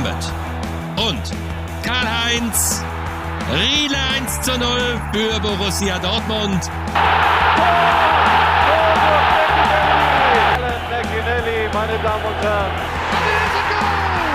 Lambert und Karl-Heinz Riedle 1:0 für Borussia Dortmund. Alan McInally, meine Damen und Herren. And it is a goal!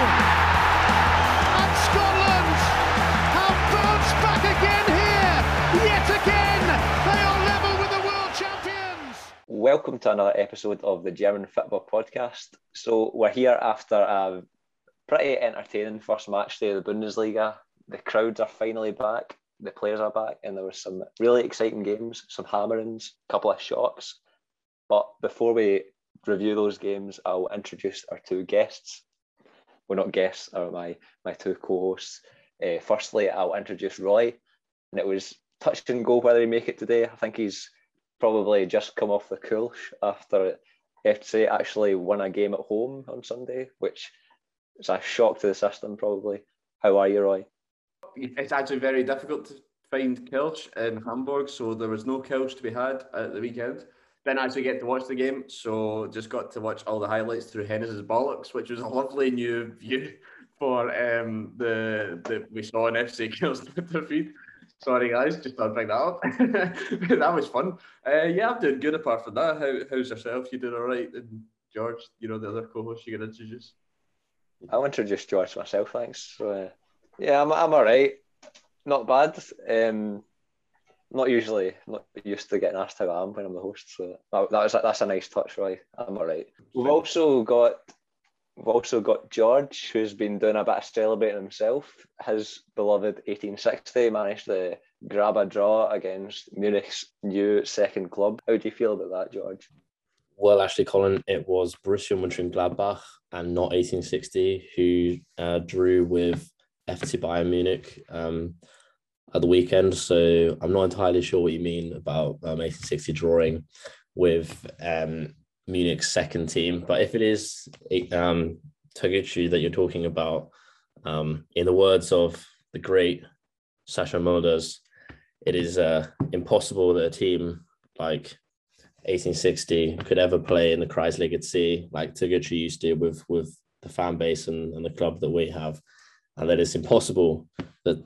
And Scotland have bounced back again here. Yet again, they are level with the world champions. Welcome to another episode of the German Football Podcast. So we're here after a pretty entertaining first match day of the Bundesliga. The crowds are finally back, the players are back, and there were some really exciting games, some hammerings, a couple of shocks. But before we review those games, I'll introduce our two guests. Well, not guests, are my two co-hosts. Firstly, I'll introduce Roy, and it was touch and go whether he make it today. I think he's probably just come off the coolsh after FC actually won a game at home on Sunday, which is a shock to the system probably. How are you, Roy? It's actually very difficult to find Kelch in Hamburg, so there was no Kelch to be had at the weekend. Didn't actually get to watch the game, so just got to watch all the highlights through Hennessy's Bollocks, which was a lovely new view for the we saw on FC Kel's Twitter feed. Sorry guys, just thought I'd bring that up. That was fun. Yeah, I'm doing good apart from that. How's yourself? You doing all right? And George, the other co-host you can introduce? I'll introduce George myself, thanks. So, yeah, I'm all right. Not bad. Not used to getting asked how I am when I'm the host, so that's a nice touch, Roy. I'm all right. We've also got George, who's been doing a bit of celebrating himself. His beloved 1860 managed to grab a draw against Munich's new second club. How do you feel about that, George? Well, actually, Colin, it was Borussia Mönchengladbach and not 1860 who drew with FC Bayern Munich at the weekend. So I'm not entirely sure what you mean about 1860 drawing with Munich's second team. But if it is Toguchi that you're talking about, in the words of the great Sascha Mölders, it is impossible that a team like 1860 could ever play in the Kreisliga C like Toguchi used to with the fan base and the club that we have, and that it's impossible that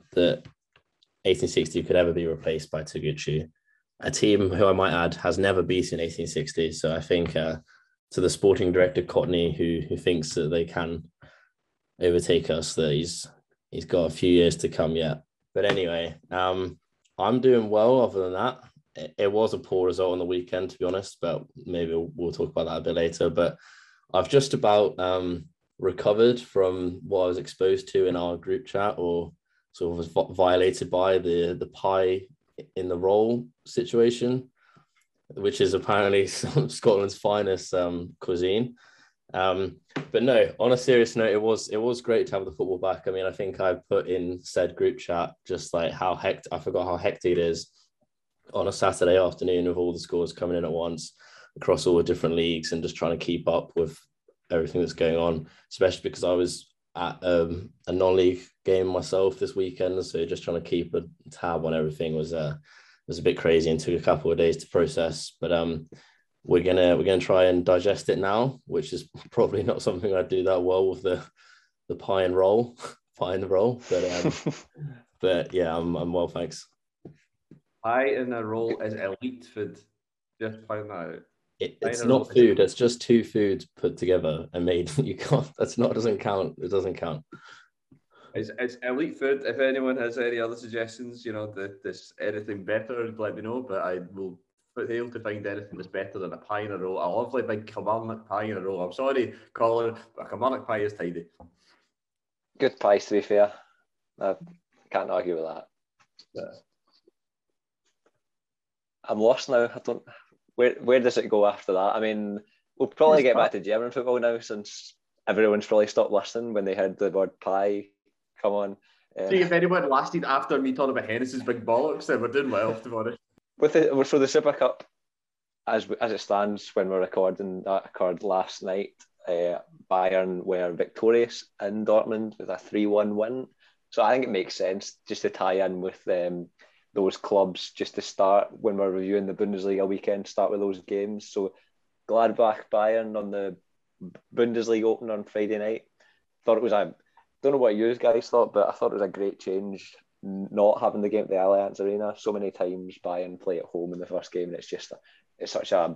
1860 could ever be replaced by Toguchi, a team who I might add has never beaten 1860. So I think to the sporting director Cotney, who thinks that they can overtake us, that he's got a few years to come yet. But anyway, I'm doing well other than that. It was a poor result on the weekend, to be honest, but maybe we'll talk about that a bit later. But I've just about recovered from what I was exposed to in our group chat, or sort of was violated by the pie in the roll situation, which is apparently Scotland's finest cuisine. But no, on a serious note, it was great to have the football back. I mean, I think I put in said group chat just like I forgot how hectic it is on a Saturday afternoon with all the scores coming in at once across all the different leagues and just trying to keep up with everything that's going on, especially because I was at a non-league game myself this weekend, so just trying to keep a tab on everything was a bit crazy and took a couple of days to process. But we're gonna try and digest it now, which is probably not something I do that well with the pie in the roll, but yeah, I'm well, thanks. Pie in a roll is elite food. Just found that out. It's not food. It's just two foods put together and made. You can't. It doesn't count. It doesn't count. It's elite food. If anyone has any other suggestions, this anything better, let me know. But I will fail to find anything that's better than a pie in a roll. A lovely big Kilmarnock pie in a roll. I'm sorry, Colin, but a Kilmarnock pie is tidy. Good pies, to be fair. I can't argue with that. Yeah. I'm lost now. I don't. Where does it go after that? I mean, we'll probably get back to German football now, since everyone's probably stopped listening when they heard the word pie come on. See, if anyone lasted after me talking about Hennessy's big bollocks, then we're doing well, to be honest. So the Super Cup, as it stands when we're recording, that occurred last night. Bayern were victorious in Dortmund with a 3-1 win. So I think it makes sense just to tie in with those clubs, just to start when we're reviewing the Bundesliga weekend, start with those games. So Gladbach Bayern on the Bundesliga opener on Friday night. Thought it was a don't know what you guys thought, but I thought it was a great change not having the game at the Allianz Arena. So many times Bayern play at home in the first game, and it's such a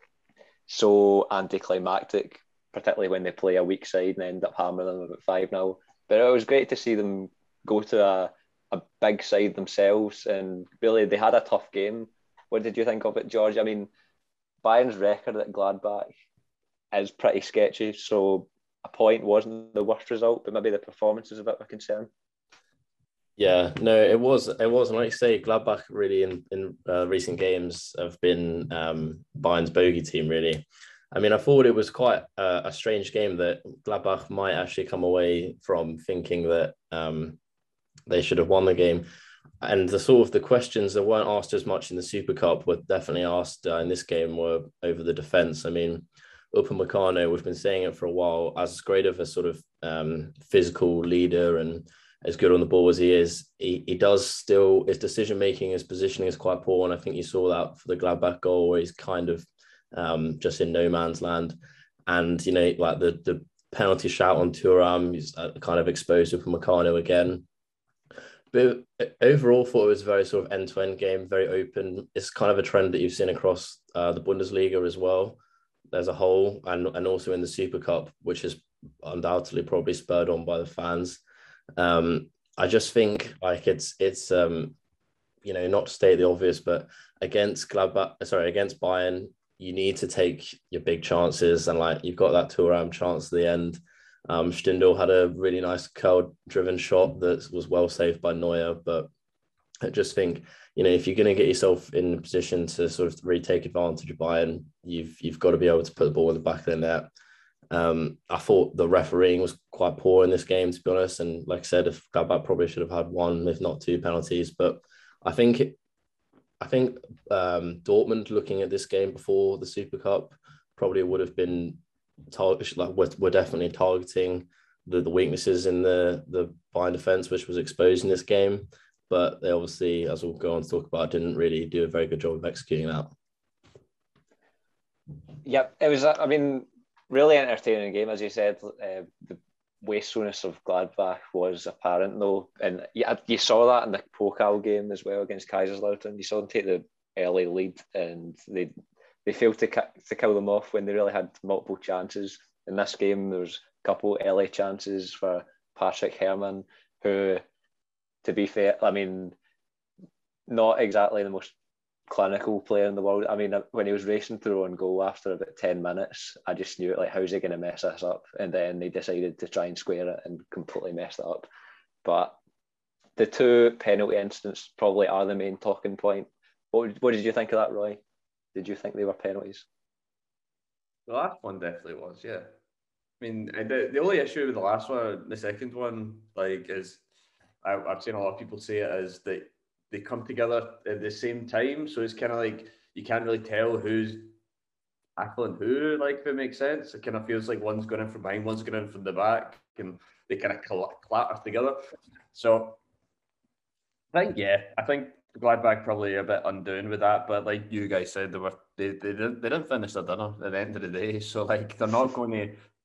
so anticlimactic, particularly when they play a weak side and end up hammering them about 5-0. But it was great to see them go to a big side themselves, and really they had a tough game. What did you think of it, George? I mean, Bayern's record at Gladbach is pretty sketchy, so a point wasn't the worst result, but maybe the performance is a bit of a concern. Yeah, no, it was. And like you say, Gladbach really in recent games have been Bayern's bogey team, really. I mean, I thought it was quite a strange game that Gladbach might actually come away from thinking that they should have won the game. And the questions that weren't asked as much in the Super Cup were definitely asked in this game were over the defence. I mean, Upamecano, we've been saying it for a while, as great of a sort of physical leader and as good on the ball as he is, he does still, his decision-making, his positioning is quite poor. And I think you saw that for the Gladbach goal where he's kind of just in no man's land. And, you know, like the penalty shout on Thuram, he's kind of exposed Upamecano again. But overall, thought it was a very sort of end-to-end game, very open. It's kind of a trend that you've seen across the Bundesliga as well, as a whole, and also in the Super Cup, which is undoubtedly probably spurred on by the fans. I just think like it's you know, not to state the obvious, but against Bayern, you need to take your big chances, and like you've got that Thuram chance at the end. Stindl had a really nice curl-driven shot that was well saved by Neuer, but I just think, you know, if you're going to get yourself in a position to sort of really take advantage of Bayern, you've got to be able to put the ball in the back of the net. I thought the refereeing was quite poor in this game, to be honest. And like I said, if Gladbach probably should have had one, if not two penalties. But I think Dortmund, looking at this game before the Super Cup, probably would have been we're definitely targeting the weaknesses in the Bayern defense, which was exposed in this game. But they obviously, as we'll go on to talk about, didn't really do a very good job of executing that. Yep, it was. I mean, really entertaining game, as you said. The wastefulness of Gladbach was apparent, though, and you saw that in the Pokal game as well against Kaiserslautern. You saw them take the early lead, and they failed to kill them off when they really had multiple chances. In this game, there was a couple early chances for Patrick Herrmann, who, to be fair, I mean, not exactly the most clinical player in the world. I mean, when he was racing through on goal after about 10 minutes, I just knew, like, how's he going to mess this up? And then they decided to try and square it and completely messed it up. But the two penalty incidents probably are the main talking point. What did you think of that, Roy? Did you think they were penalties? The last one definitely was, yeah. I mean, the only issue with the last one, the second one, like, is I've seen a lot of people say it as that they come together at the same time, so it's kind of like you can't really tell who's tackling who, like, if it makes sense. It kind of feels like one's going in from behind, one's going in from the back, and they kind of clatter together. So I think Gladbach probably a bit undoing with that, but like you guys said, they didn't finish their dinner at the end of the day, so like they're not going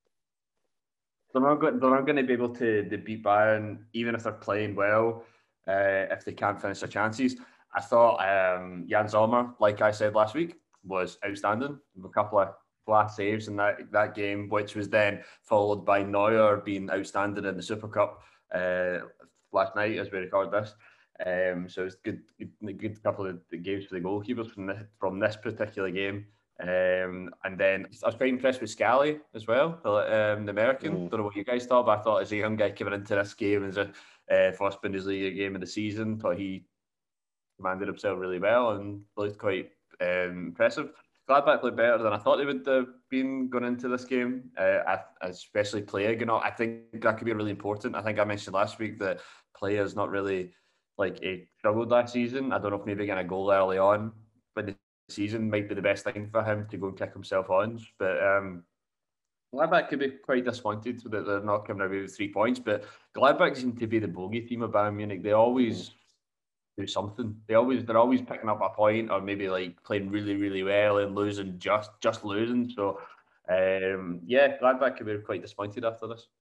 to be able to beat Bayern even if they're playing well. If they can't finish their chances. I thought Jan Sommer, like I said last week, was outstanding. A couple of glass saves in that game, which was then followed by Neuer being outstanding in the Super Cup last night as we record this. So it's good couple of games for the goalkeepers from this particular game. And then I was quite impressed with Scally as well, the American. Don't know what you guys thought, but I thought as a young guy coming into this game as a first Bundesliga game of the season, thought he commanded himself really well and looked quite impressive. Gladbach looked better than I thought they would have been going into this game, especially Plea. You know, I think that could be really important. I think I mentioned last week that Plea is not really like he struggled last season. I don't know if maybe getting a goal early on, but the season might be the best thing for him to go and kick himself on. But Gladbach could be quite disappointed that they're not coming away with 3 points. But Gladbach seem to be the bogey team of Bayern Munich. They always do something. They're always picking up a point, or maybe like playing really, really well and losing just losing. So Gladbach could be quite disappointed after this.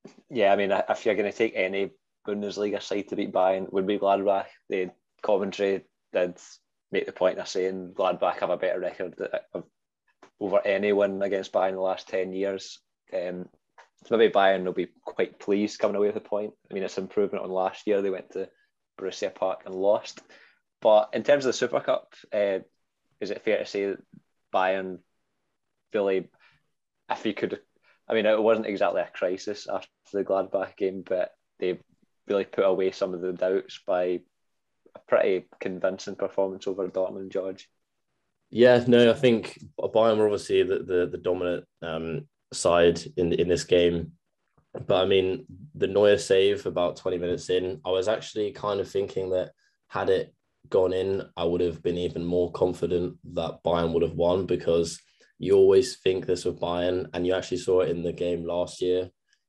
Yeah, I mean, if you're going to take any Bundesliga side to beat Bayern, would be Gladbach. The commentary did make the point of saying Gladbach have a better record over any win against Bayern in the last 10 years. So maybe Bayern will be quite pleased coming away with the point. I mean, it's an improvement on last year. They went to Borussia Park and lost. But in terms of the Super Cup, is it fair to say that Bayern really, if you could, I mean, it wasn't exactly a crisis after the Gladbach game, but they really put away some of the doubts by a pretty convincing performance over Dortmund, George. Yeah, no, I think Bayern were obviously the dominant side in this game. But I mean, the Neuer save about 20 minutes in, I was actually kind of thinking that had it gone in, I would have been even more confident that Bayern would have won, because you always think this with Bayern, and you actually saw it in the game last year,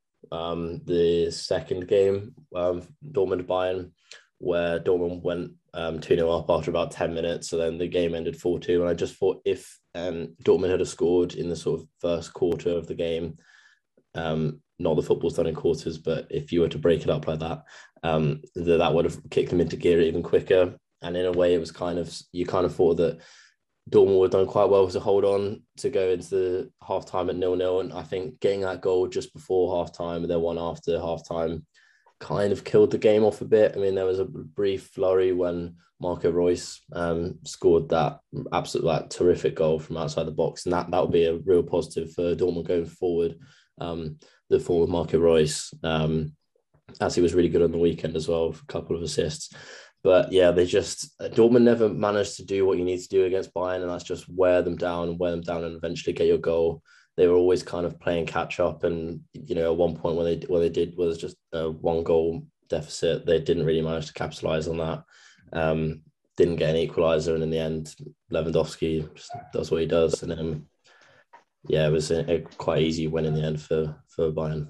the second game, Dortmund-Bayern, where Dortmund went 2-0 up after about 10 minutes, so then the game ended 4-2, and I just thought if Dortmund had scored in the sort of first quarter of the game, not the football's done in quarters, but if you were to break it up like that, that would have kicked them into gear even quicker. And in a way, it was you kind of thought that Dortmund would have done quite well to hold on to go into half-time at 0-0. And I think getting that goal just before half-time and then one after half-time kind of killed the game off a bit. I mean, there was a brief flurry when Marco Reus scored that absolute terrific goal from outside the box. And that would be a real positive for Dortmund going forward. The form of Marco Reus, as he was really good on the weekend as well, for a couple of assists. But yeah, Dortmund never managed to do what you need to do against Bayern, and that's just wear them down and eventually get your goal. They were always kind of playing catch up, and at one point when they did was just a 1-goal deficit. They didn't really manage to capitalize on that. Didn't get an equaliser, and in the end, Lewandowski just does what he does, and then it was a quite easy win in the end for Bayern.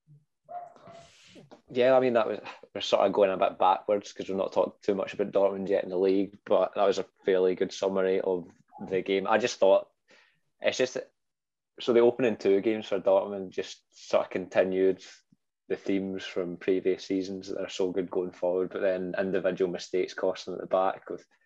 Yeah, I mean, we're sort of going a bit backwards because we've not talked too much about Dortmund yet in the league, but that was a fairly good summary of the game. I just thought it's just so the opening 2 games for Dortmund just sort of continued the themes from previous seasons that are so good going forward, but then individual mistakes costing at the back.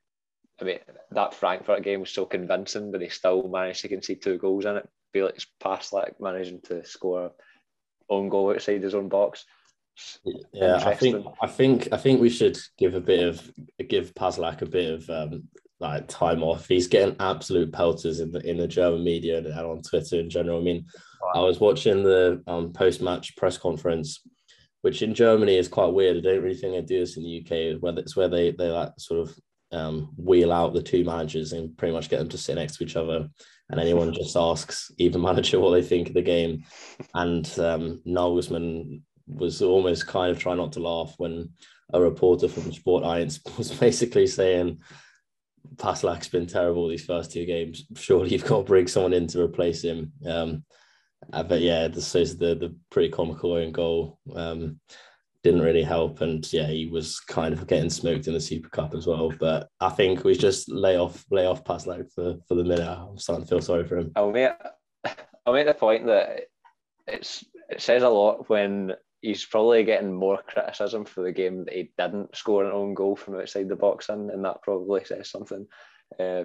That Frankfurt game was so convincing, but they still managed to concede 2 goals in it. Felix Passlack managing to score an own goal outside his own box. Yeah, I think we should give Passlack a bit of time off. He's getting absolute pelters in the German media and on Twitter in general. I mean, I was watching the post-match press conference, which in Germany is quite weird. I don't really think they do this in the UK, where they like sort of wheel out the 2 managers and pretty much get them to sit next to each other, and anyone just asks either manager what they think of the game. And Nagelsmann was almost kind of trying not to laugh when a reporter from Sport 1 was basically saying Passlack's been terrible these first 2 games. Surely you've got to bring someone in to replace him. But yeah, this is the pretty comical own goal. Didn't really help, and yeah, he was kind of getting smoked in the Super Cup as well. But I think we just lay off Passlack for the minute. I'm starting to feel sorry for him. I'll make the point that it says a lot when he's probably getting more criticism for the game that he didn't score an own goal from outside the box and that probably says something. He's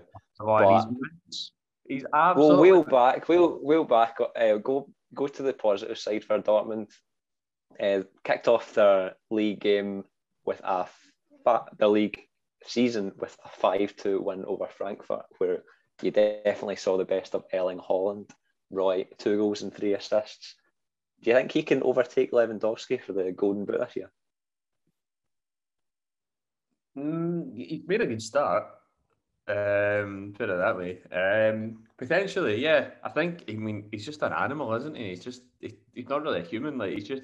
absolutely... We'll wheel back. Go to the positive side for Dortmund. Kicked off their league game with the league season with a 5-2 win over Frankfurt, where you definitely saw the best of Erling Haaland. Roy, 2 goals and 3 assists. Do you think he can overtake Lewandowski for the Golden Boot this year? He's made a good start. Put it that way. Potentially, yeah. I think. I mean, he's just an animal, isn't he? He's not really a human. Like he just.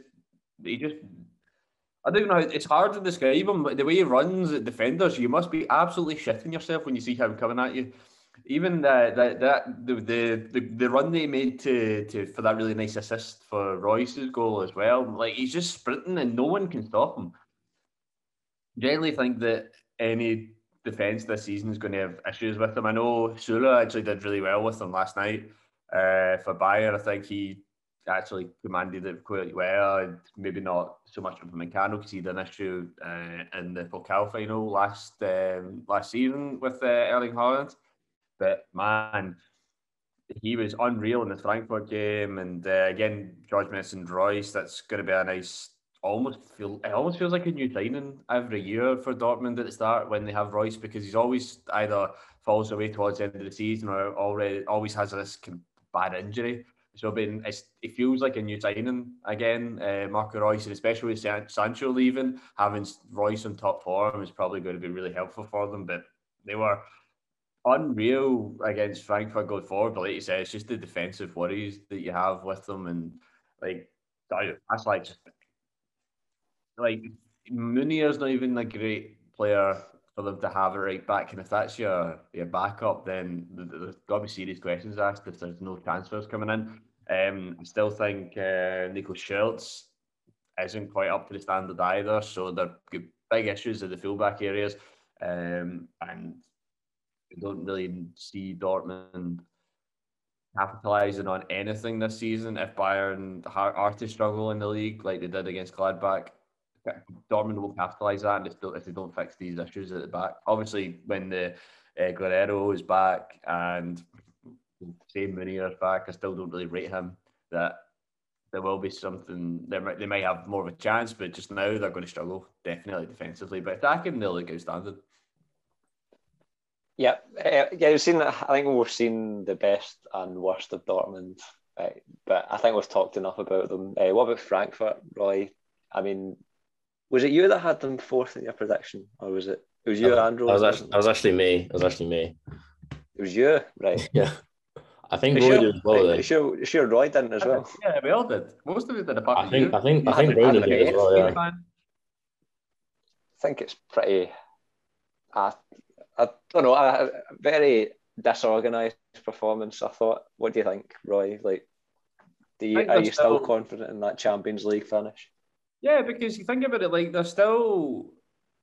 I don't know. It's hard to describe him, but the way he runs at defenders, you must be absolutely shitting yourself when you see him coming at you. Even the run they made to for that really nice assist for Royce's goal as well. Like he's just sprinting and no one can stop him. Generally think that any defence this season is going to have issues with him. I know Sula actually did really well with them last night for Bayern. I think he actually commanded it quite well, and maybe not so much of Meccano because he had an issue in the Pokal final last season with Erling Haaland. But man, he was unreal in the Frankfurt game, and again, George mentioned Royce. That's going to be a nice. It almost feels like a new signing every year for Dortmund at the start when they have Royce, because he's always either falls away towards the end of the season or always has this bad injury. So it feels like a new signing again, Marco Reus, and especially with Sancho leaving, having Reus on top form is probably going to be really helpful for them. But they were unreal against Frankfurt going forward. But like you said, it's just the defensive worries that you have with them, and that's like Munir's not even a great player for them to have it right back. And if that's your backup, then there's got to be serious questions asked if there's no transfers coming in. I still think Nico Schultz isn't quite up to the standard either. So there are big issues in the fullback areas. And I don't really see Dortmund capitalising on anything this season if Bayern are to struggle in the league like they did against Gladbach. Dortmund will capitalise that, and if they don't fix these issues at the back. Obviously, when the Guerrero is back and same Munir is back, I still don't really rate him. That there will be something. They might have more of a chance, but just now they're going to struggle definitely defensively. But attacking, they'll look outstanding. Yeah, we've seen. I think we've seen the best and worst of Dortmund, but I think we've talked enough about them. What about Frankfurt, Roy? I mean, was it you that had them fourth in your prediction, or was it? It was you, Andrew. It was actually me. It was you, right? Yeah, I think Roy did as well. Sure, Roy didn't as well. Yeah, we all did. Most of it did. I think Ronan did as well. Yeah. I think it's pretty. I don't know. A very disorganised performance, I thought. What do you think, Roy? Like, are you still confident in that Champions League finish? Yeah, because you think about it, like they're still.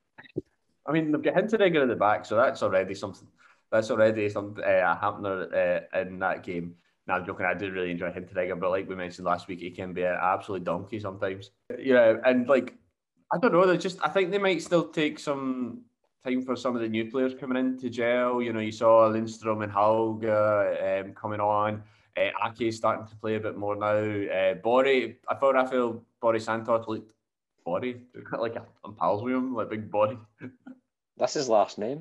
I mean, they've got Hinteregger in the back, so that's already something. That's already something happening in that game. Now, I'm joking. I do really enjoy Hinteregger, but like we mentioned last week, he can be an absolute donkey sometimes. Yeah, and like I don't know. I think they might still take some time for some of the new players coming in to gel. You know, you saw Lindstrom and Hauge coming on. Ake is starting to play a bit more now. Bori, I thought Rafael Bori Santos looked like I'm pals with him, like big body. That's his last name.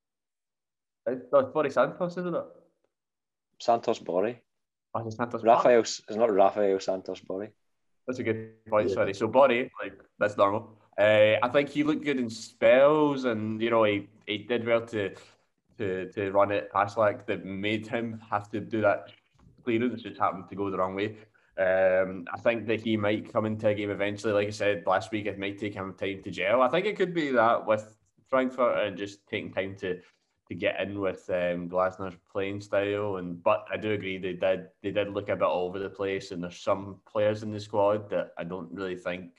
It's Bori Santos, isn't it? Santos Bori. Oh, it's Santos. Raphael is not Raphael Santos Bori. That's a good point. Yeah. Sorry. So Bori, like that's normal. I think he looked good in spells, and you know he did well to run it past like that made him have to do that clearance. Just happened to go the wrong way. I think that he might come into a game eventually. Like I said last week, it might take him time to gel. I think it could be that with Frankfurt and just taking time to get in with Glasner's playing style. But I do agree they did look a bit all over the place, and there's some players in the squad that I don't really think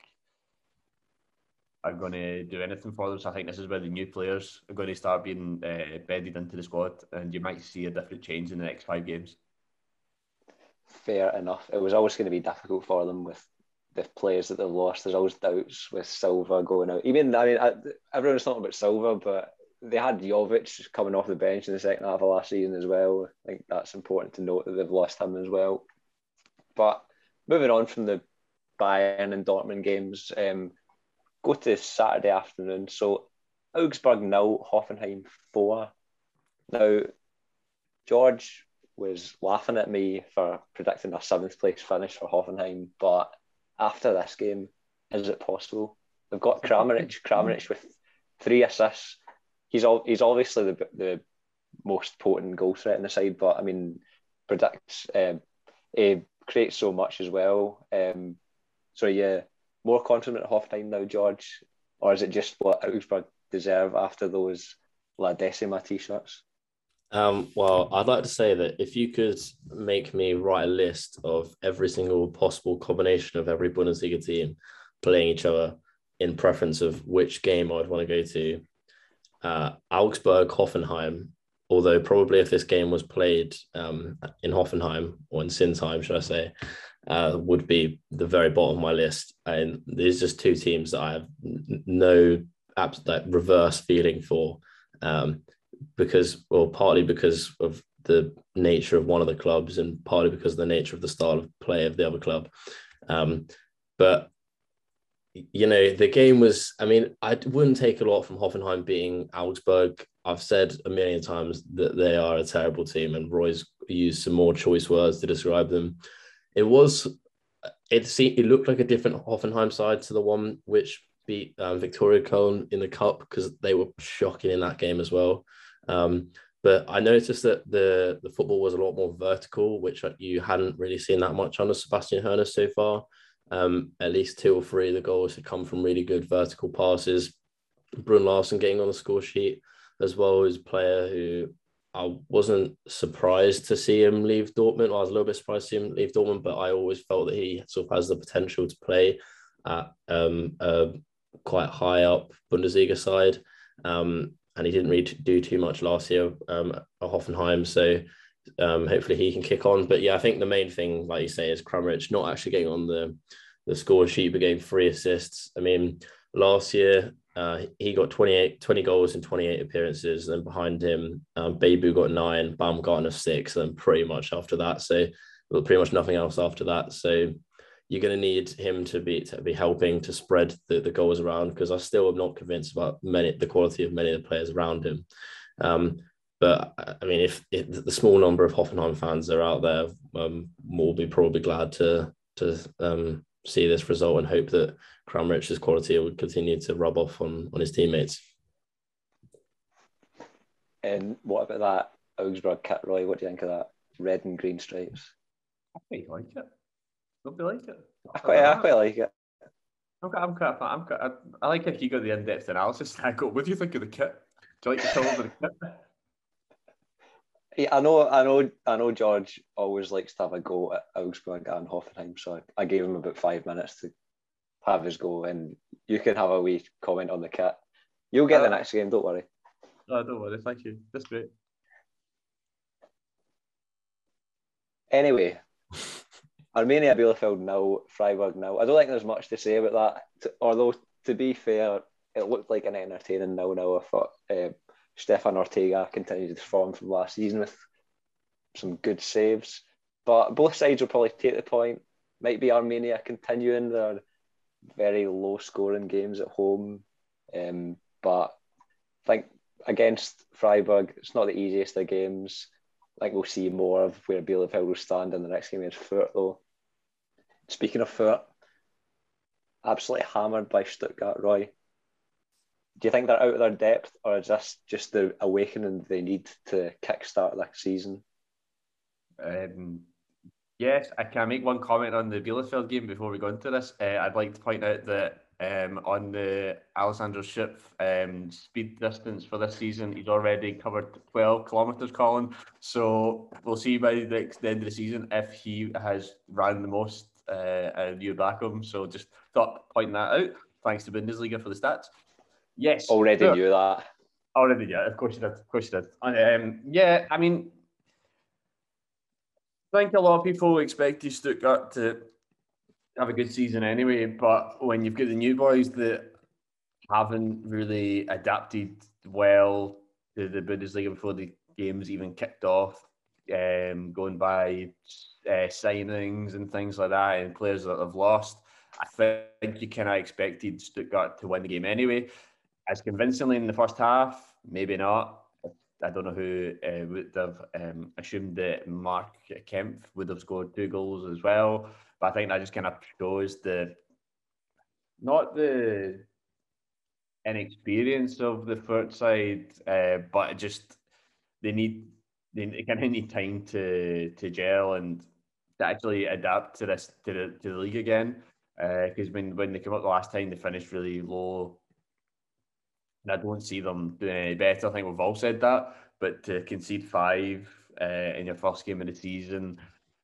are going to do anything for them. So I think this is where the new players are going to start being bedded into the squad, and you might see a different change in the next 5 games. Fair enough. It was always going to be difficult for them with the players that they've lost. There's always doubts with Silva going out. Everyone's talking about Silva, but they had Jovic coming off the bench in the second half of last season as well. I think that's important to note that they've lost him as well. But moving on from the Bayern and Dortmund games, go to Saturday afternoon. So Augsburg 0, Hoffenheim 4. Now, George was laughing at me for predicting a 7th place finish for Hoffenheim, but after this game, is it possible? They've got Kramaric with 3 assists. He's obviously the most potent goal threat in the side, but I mean, he creates so much as well. So yeah, more confident at Hoffenheim now, George, or is it just what Augsburg deserve after those La Decima t-shirts? Well, I'd like to say that if you could make me write a list of every single possible combination of every Bundesliga team playing each other in preference of which game I would want to go to, Augsburg, Hoffenheim, although probably if this game was played in Hoffenheim, or in Sinsheim, should I say, would be the very bottom of my list. And there's just two teams that I have no reverse feeling for, partly because of the nature of one of the clubs and partly because of the nature of the style of play of the other club. But the game was, I wouldn't take a lot from Hoffenheim beating Augsburg. I've said a million times that they are a terrible team, and Roy's used some more choice words to describe them. It looked like a different Hoffenheim side to the one which beat Victoria Köln in the cup, because they were shocking in that game as well. But I noticed that the football was a lot more vertical, which you hadn't really seen that much under Sebastian Hoeneß so far. At least 2 or 3 of the goals had come from really good vertical passes. Brun Larsen getting on the score sheet as well, as a player who I wasn't surprised to see him leave Dortmund. I was a little bit surprised to see him leave Dortmund, but I always felt that he sort of has the potential to play at a quite high up Bundesliga side. And he didn't really do too much last year at Hoffenheim. So hopefully he can kick on. But yeah, I think the main thing, like you say, is Kramaric not actually getting on the score sheet, but getting 3 assists. Last year, he got 20 goals in 28 appearances. And then behind him, Bebu got 9, Baumgartner 6, and pretty much after that. So pretty much nothing else after that. So you're going to need him to be helping to spread the goals around, because I still am not convinced about the quality of many of the players around him. But if the small number of Hoffenheim fans that are out there will be probably glad to see this result and hope that Kramaric's quality will continue to rub off on his teammates. And what about that Augsburg kit, Roy? What do you think of that? Red and green stripes. I quite like it. Nobody like it. I quite like it. I like if you got the in-depth analysis. What do you think of the kit? Do you like the colour of the kit? Yeah, I know. George always likes to have a go at Augsburg and Hoffenheim, so I gave him about 5 minutes to have his go, and you can have a wee comment on the kit. You'll get the next game, don't worry. No, don't worry. Thank you. That's great. Anyway. Arminia Bielefeld 0, Freiburg 0. I don't think there's much to say about that. Although, to be fair, it looked like an entertaining 0-0. I thought Stefan Ortega continued to form from last season with some good saves. But both sides will probably take the point. Might be Arminia continuing their very low-scoring games at home. But I think against Freiburg, it's not the easiest of games. I think we'll see more of where Bielefeld will stand in the next game against Fürth, though. Speaking of Fürth, absolutely hammered by Stuttgart, Roy. Do you think they're out of their depth, or is this just the awakening they need to kickstart the season? Yes, I can make one comment on the Bielefeld game before we go into this. I'd like to point out that on the Alessandro Schiff speed distance for this season, he's already covered 12 kilometres, Colin. So we'll see by the end of the season if he has ran the most and you back him. So just thought pointing that out. Thanks to Bundesliga for the stats. Yes. Already knew that. Already, yeah. Of course you did. Of course you did. Yeah, I think a lot of people expected Stuttgart to have a good season anyway, but when you've got the new boys that haven't really adapted well to the Bundesliga before the games even kicked off, going by signings and things like that, and players that have lost, I think you kind of expected Stuttgart to win the game anyway. As convincingly in the first half, maybe not. I don't know who would have assumed that Mark Kempf would have scored 2 goals as well. But I think that just kind of shows not the inexperience of the Fürth side, but just they kind of need time to gel and to actually adapt to the league again. Because when they came up the last time, they finished really low. And I don't see them doing any better. I think we've all said that. But to concede 5 in your first game of the season,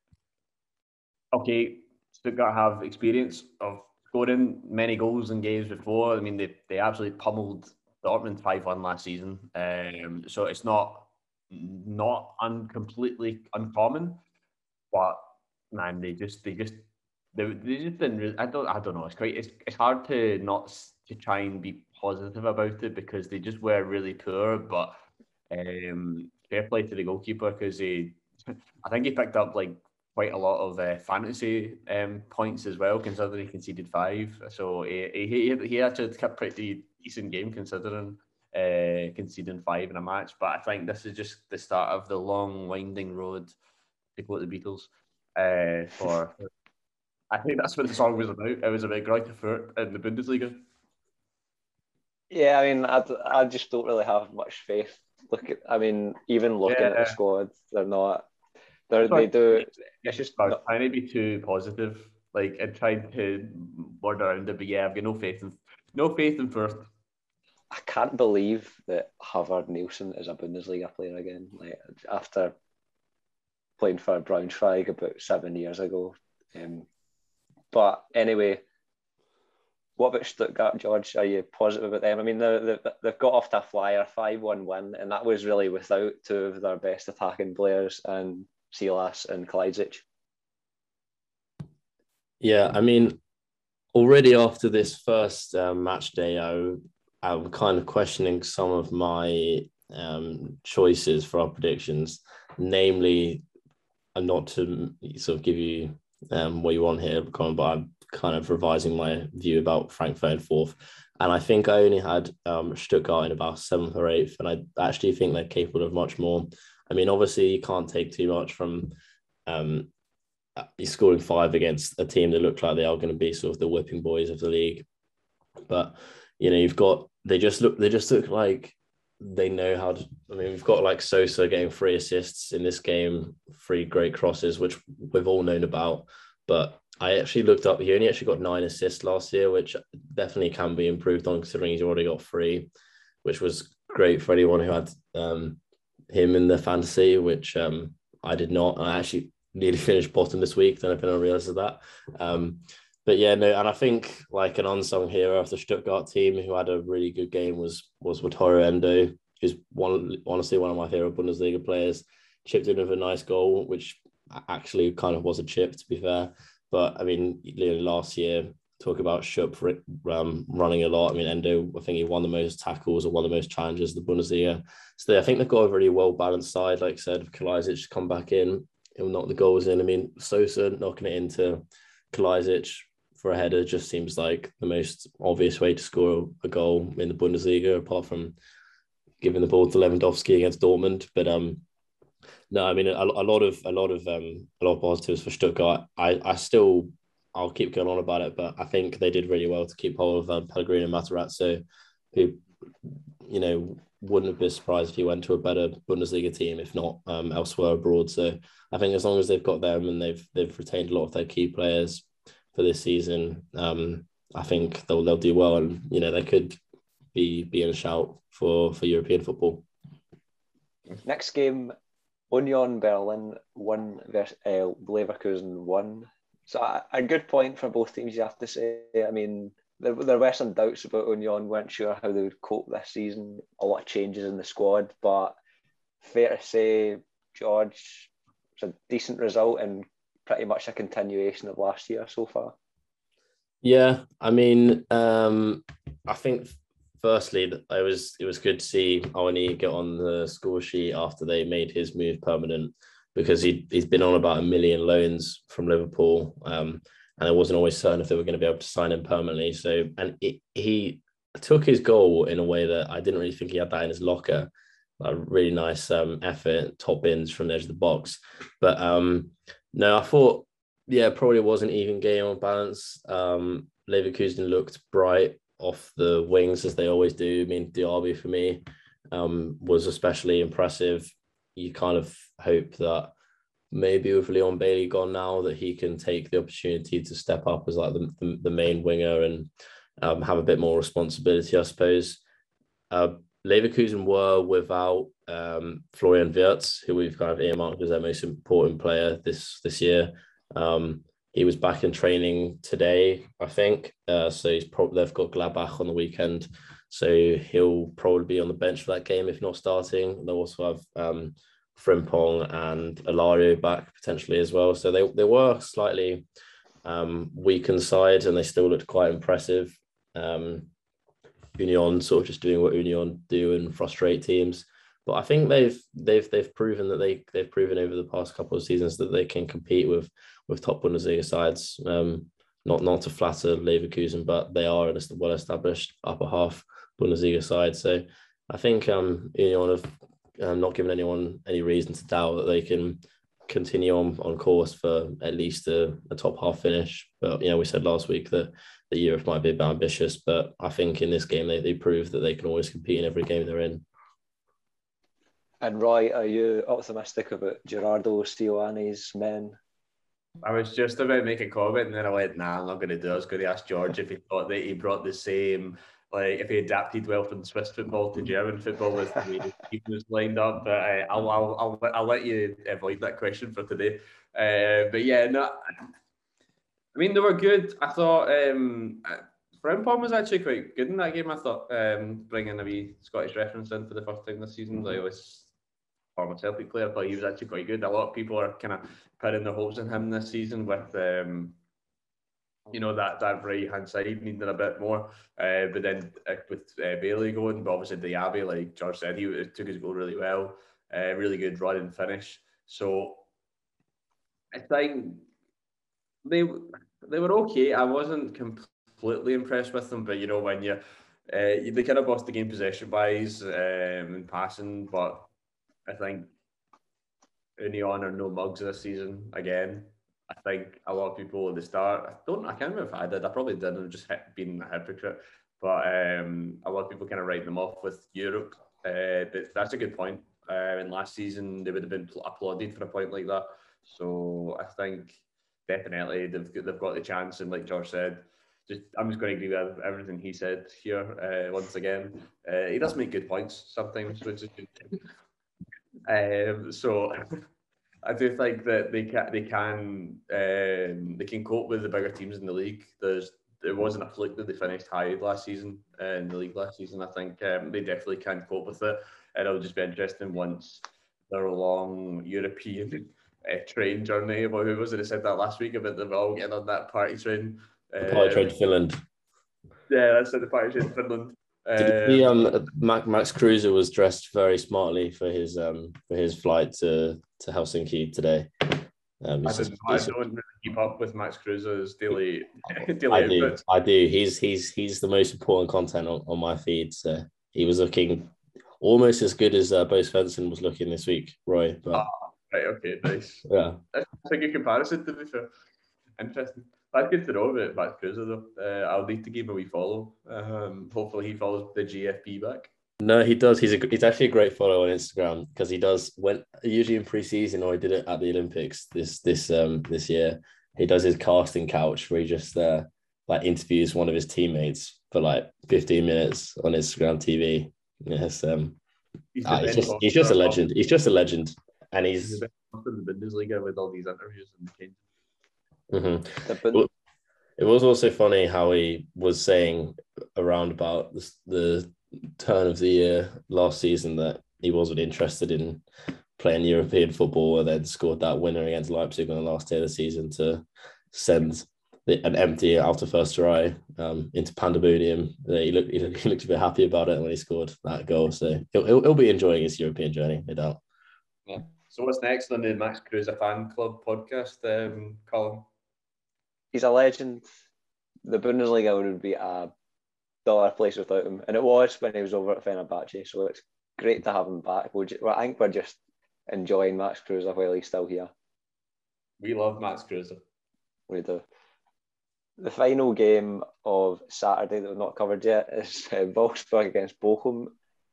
okay, Stuttgart have experience of scoring many goals in games before. They absolutely pummeled Dortmund 5-1 last season. So it's not completely uncommon. But man, they just they just didn't. I don't know. It's hard to not to try and be positive about it because they just were really poor. But fair play to the goalkeeper because I think he picked up like quite a lot of fantasy points as well, considering he conceded 5. So he actually kept a pretty decent game considering conceding 5 in a match. But I think this is just the start of the long winding road to go to the Beatles. For I think that's what the song was about. It was about Greuther Fürth in the Bundesliga. Yeah, I mean, I just don't really have much faith. Even looking at the squad, they're not. They do. It's just trying to be too positive, like, and trying to word around it. But yeah, I've got no faith in Fürth. I can't believe that Havard Nielsen is a Bundesliga player again. Like after playing for Braunschweig about 7 years ago. But anyway, what about Stuttgart, George? Are you positive about them? I mean, they've got off to a flyer, 5-1 win, and that was really without 2 of their best attacking players, and Silas and Kalajdzic. Yeah, I mean, already after this first match day, I'm kind of questioning some of my choices for our predictions, namely, and not to sort of give you what you want here, but I'm kind of revising my view about Frankfurt in 4th. And I think I only had Stuttgart in about 7th or 8th, and I actually think they're capable of much more. I mean, obviously, you can't take too much from scoring 5 against a team that look like they are going to be sort of the whipping boys of the league. But, you know, they just look like they know how to. I mean, we've got like Sosa getting 3 assists in this game, 3 great crosses, which we've all known about. But I actually looked up, he only actually got 9 assists last year, which definitely can be improved on considering he's already got 3, which was great for anyone who had him in the fantasy, which I did not. I actually nearly finished bottom this week. Don't know if anyone realizes that. But yeah, no, and I think like an unsung hero of the Stuttgart team who had a really good game was Wataru Endo, who's honestly one of my favorite Bundesliga players. Chipped in with a nice goal, which actually kind of was a chip, to be fair. But I mean, last year, talk about Schupp running a lot. I mean, Endo, I think he won the most tackles or one of the most challenges in the Bundesliga. So I think they've got a really well-balanced side. Like I said, Kalajdzic come back in, he'll knock the goals in. I mean, Sosa knocking it into Kalajdzic for a header just seems like the most obvious way to score a goal in the Bundesliga, apart from giving the ball to Lewandowski against Dortmund. But no, I mean a lot of positives for Stuttgart. I'll keep going on about it, but I think they did really well to keep hold of Pellegrino Matarazzo, who, you know, wouldn't have been surprised if he went to a better Bundesliga team, if not elsewhere abroad. So I think as long as they've got them and they've retained a lot of their key players for this season, I think they'll do well, and you know they could be in a shout for European football. Next game, Union Berlin 1 versus Leverkusen 1. So a good point for both teams, you have to say. I mean, there were some doubts about Union, weren't sure how they would cope this season. A lot of changes in the squad, but fair to say, George, it's a decent result and pretty much a continuation of last year so far. Yeah, I mean, I think firstly, it was good to see Awoniyi get on the score sheet after they made his move permanent, because he's been on about 1 million loans from Liverpool, and it wasn't always certain if they were going to be able to sign him permanently. So, and he took his goal in a way that I didn't really think he had that in his locker. A really nice effort, top bins from the edge of the box. But no, I thought, yeah, probably was an even game on balance. Leverkusen looked bright off the wings, as they always do. I mean, Diaby for me was especially impressive. You kind of hope that maybe with Leon Bailey gone now, that he can take the opportunity to step up as like the main winger and have a bit more responsibility, I suppose. Leverkusen were without Florian Wirtz, who we've kind of earmarked as their most important player this year. He was back in training today, I think. So they've got Gladbach on the weekend, so he'll probably be on the bench for that game, if not starting. They'll also have Frimpong and Alario back potentially as well. So they were slightly weakened side, and they still looked quite impressive. Union sort of just doing what Union do and frustrate teams. But I think they've proven that they've proven over the past couple of seasons that they can compete with top Bundesliga sides. Not to flatter Leverkusen, but they are a well-established upper half Bundesliga side. So I think Union have not given anyone any reason to doubt that they can continue on course for at least a top half finish. But we said last week that the Europe might be a bit ambitious, but I think in this game they proved that they can always compete in every game they're in. And Roy, are you optimistic about Gerardo Sioani's men? I was just about to make a comment and then I went, nah, I'm not going to do it. I was going to ask George if he thought that he brought the same, like if he adapted well from Swiss football to German football with the way the team was lined up. But I'll let you avoid that question for today. But yeah, no, I mean, they were good. I thought Frimpong was actually quite good in that game. I thought bringing a wee Scottish reference in for the first time this season. Like, I was former Celtic player, but he was actually quite good. A lot of people are kind of putting their hopes in him this season with, that right hand side needing a bit more. But then with Bailey going, but obviously Diaby, like George said, he took his goal really well. Really good run and finish. So I think they were okay. I wasn't completely impressed with them, but when they kind of lost the game possession wise and passing, but I think Union are no mugs this season again. I think a lot of people at the start, I can't remember if I did. I probably didn't. I'm just being a hypocrite. But a lot of people kind of write them off with Europe. But that's a good point. And last season they would have been applauded for a point like that. So I think definitely they've got the chance. And like George said, I'm just going to agree with everything he said here once again. He does make good points sometimes, which is good. So I do think that they can cope with the bigger teams in the league. There wasn't a fluke that they finished high last season in the league last season. I think they definitely can cope with it, and it'll just be interesting once their long European train journey. Well, who was it that said that last week about them all getting on that party train? The party train to Finland. Yeah, that's the party train to Finland. Max Kruse was dressed very smartly for his flight to Helsinki today. I don't really keep up with Max Kruse's daily outfits. I do. He's the most important content on my feed. So he was looking almost as good as Bo Svensson was looking this week, Roy. But right, okay, nice. Yeah, that's a good comparison to be fair. Interesting. That's good to know about Max Kruse though. I'll need to give him a wee follow. Hopefully he follows the GFP back. No, he does. He's actually a great follow on Instagram because he does usually in pre-season, or he did it at the Olympics this year. He does his casting couch where he just interviews one of his teammates for 15 minutes on Instagram TV. Yes, he's just a legend. He's just a legend, and he's in the Bundesliga with all these interviews and the Mm-hmm. It was also funny how he was saying around about the turn of the year last season that he wasn't interested in playing European football, and then scored that winner against Leipzig on the last day of the season to send an empty Alta Försterei into Pandemonium. He looked a bit happy about it when he scored that goal. So he'll be enjoying his European journey, no doubt. Yeah. So what's next on the Max Kruse Fan Club podcast, Colin? He's a legend. The Bundesliga would be a duller place without him, and it was when he was over at Fenerbahce. So it's great to have him back. I think we're just enjoying Max Kruse while he's still here. We love Max Kruse. We do. The final game of Saturday that we've not covered yet is Wolfsburg against Bochum.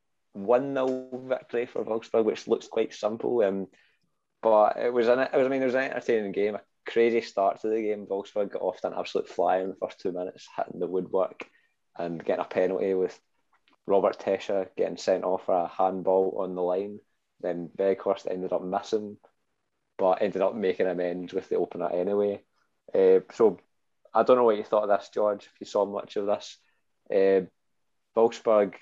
1-0 victory for Wolfsburg, which looks quite simple. But it was an entertaining game. A crazy start to the game. Wolfsburg got off to an absolute flyer in the first 2 minutes, hitting the woodwork and getting a penalty with Robert Tesche getting sent off for a handball on the line. Then Weghorst ended up missing, but ended up making amends with the opener anyway. So I don't know what you thought of this, George, if you saw much of this. Wolfsburg,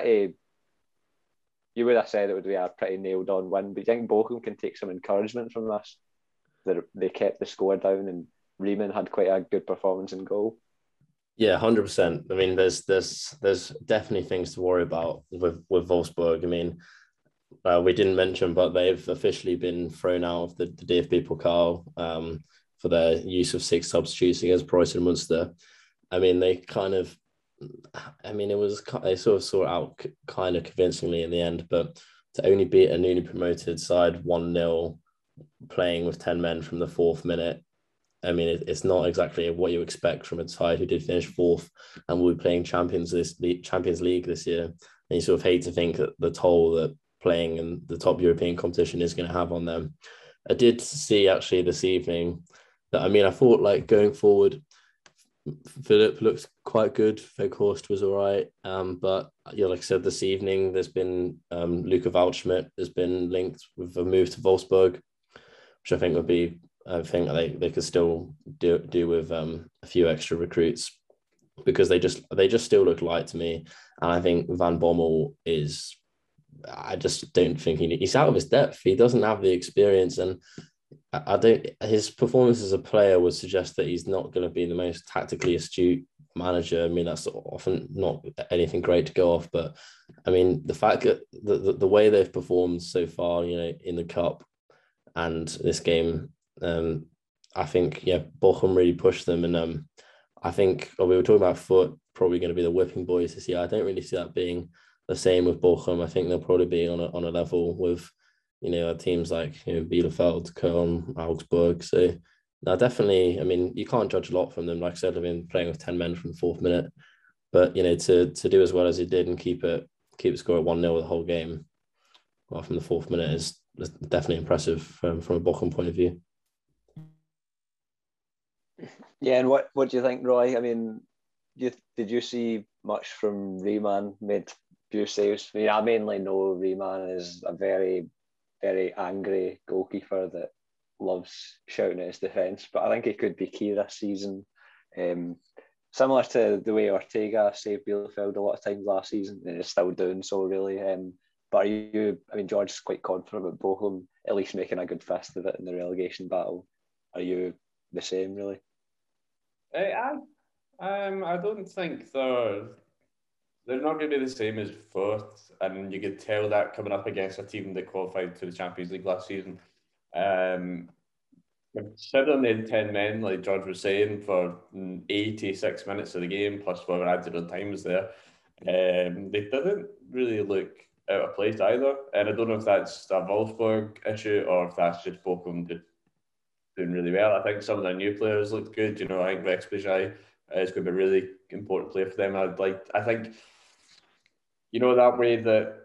you would have said it would be a pretty nailed-on win, but do you think Bochum can take some encouragement from this? That they kept the score down and Riemann had quite a good performance in goal. Yeah, 100%. I mean, there's definitely things to worry about with Wolfsburg. I mean, we didn't mention, but they've officially been thrown out of the DFB Pokal for their use of 6 substitutes against Preußen Munster. I mean, they sort of saw it out kind of convincingly in the end, but to only beat a newly promoted side 1-0, playing with 10 men from the 4th minute, I mean, it's not exactly what you expect from a side who did finish 4th and will be playing Champions League this year. And you sort of hate to think that the toll that playing in the top European competition is going to have on them. I did see actually this evening that, I mean, I thought like going forward, Philip looks quite good. Weghorst was all right. But yeah, like I said, this evening, there's been Luca Waldschmidt has been linked with a move to Wolfsburg, which I think would be, I think they could still do with a few extra recruits, because they just still look light to me. And I think Van Bommel is, I just don't think he's out of his depth. He doesn't have the experience, and his performance as a player would suggest that he's not going to be the most tactically astute manager. I mean, that's often not anything great to go off, but I mean, the fact that the way they've performed so far, you know, in the cup and this game, I think, yeah, Bochum really pushed them. And I think, we were talking about Fürth probably going to be the whipping boys this year. I don't really see that being the same with Bochum. I think they'll probably be on a level with, you know, teams like, you know, Bielefeld, Köln, Augsburg. So now, definitely, I mean, you can't judge a lot from them. Like I said, I've been playing with 10 men from the 4th minute, but, you know, to do as well as he did and keep the score at 1-0 the whole game, well, from the 4th minute is definitely impressive from a Bochum point of view. Yeah, and what do you think, Roy? I mean, did you see much from Riemann? Made few saves. I mean, I mainly know Riemann is a very, very angry goalkeeper that loves shouting at his defence, but I think he could be key this season. Similar to the way Ortega saved Bielefeld a lot of times last season, and is still doing so, really. But George's quite confident about Bochum at least making a good fist of it in the relegation battle. Are you the same, really? I don't think they're not going to be the same as Fürth, and you could tell that coming up against a team that qualified to the Champions League last season. Considering they had 10 men, like George was saying, for 86 minutes of the game, plus whatever added on times there, they didn't really look out of place either. And I don't know if that's a Wolfsburg issue or if that's just Bochum doing really well. I think some of their new players looked good. You know, I think Rex Bajai is going to be a really important player for them. I think, you know, that way that,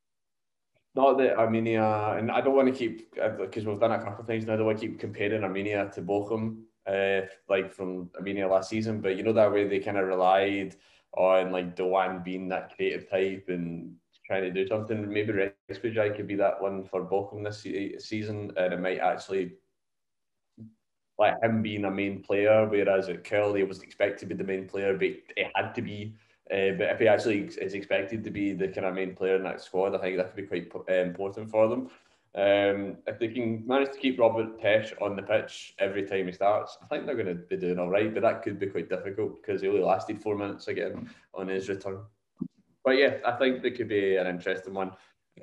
not that Arminia, and I don't want to keep, because we've done it a couple of times now, I don't want to keep comparing Arminia to Bochum, like from Arminia last season, but you know, that way they kind of relied on like Doan being that creative type and trying to do something. Maybe Rex Bajai could be that one for Bochum this season, and it might actually, like him being a main player, whereas at Curl he was expected to be the main player, but it had to be. But if he actually is expected to be the kind of main player in that squad, I think that could be quite important for them. If they can manage to keep Robert Tesh on the pitch every time he starts, I think they're going to be doing all right, but that could be quite difficult because he only lasted 4 minutes again on his return. But yeah, I think it could be an interesting one.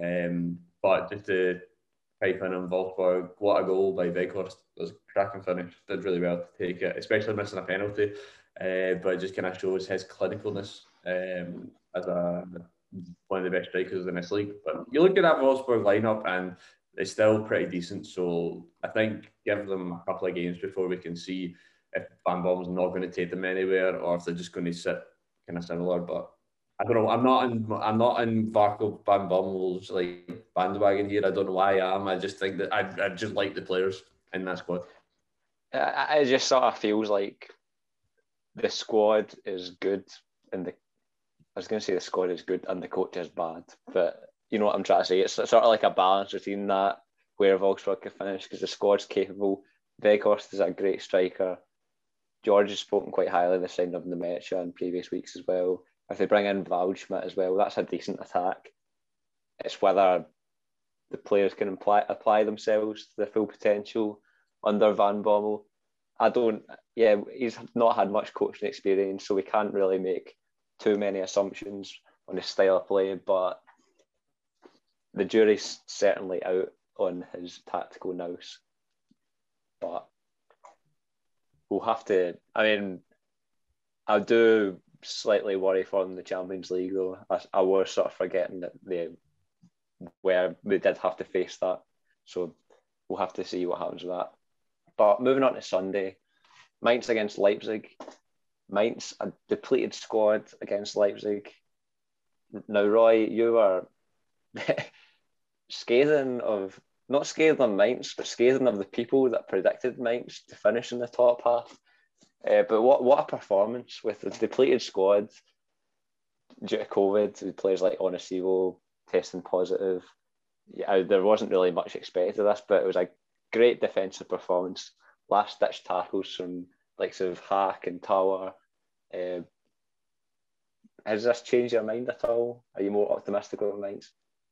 But just to pipe in on Wolfsburg, what a goal by Weghorst. It was a cracking finish. Did really well to take it, especially missing a penalty. But it just kind of shows his clinicalness as one of the best strikers in this league. But you look at that Wolfsburg lineup and it's still pretty decent. So I think give them a couple of games before we can see if Van Bommel's not going to take them anywhere or if they're just going to sit kind of similar. But I don't know. I'm not in Varco Van Bommel's like bandwagon here. I don't know why I am. I just think that I just like the players in that squad. It just sort of feels like the squad is good and I was going to say the squad is good and the coach is bad, but you know what I'm trying to say. It's sort of like a balance between that where Wolfsburg can finish because the squad's capable. Weghorst is a great striker. George has spoken quite highly of the signing of Nemecha in previous weeks as well. If they bring in Waldschmidt as well, that's a decent attack. It's whether the players can apply themselves to their full potential under Van Bommel. I don't. Yeah, he's not had much coaching experience, so we can't really make too many assumptions on his style of play. But the jury's certainly out on his tactical nous. But we'll have to. I mean, I do slightly worry for them in the Champions League, though. I was sort of forgetting that they did have to face that. So we'll have to see what happens with that. But moving on to Sunday, Mainz against Leipzig. Mainz, a depleted squad against Leipzig. Now, Roy, you were not scathing on Mainz, but scathing of the people that predicted Mainz to finish in the top half. But what a performance with the depleted squad due to COVID, with players like Onisivo testing positive. Yeah, there wasn't really much expected of this, but it was a great defensive performance. Last ditch tackles from likes of Hack and Tower. Has this changed your mind at all? Are you more optimistic about Mainz?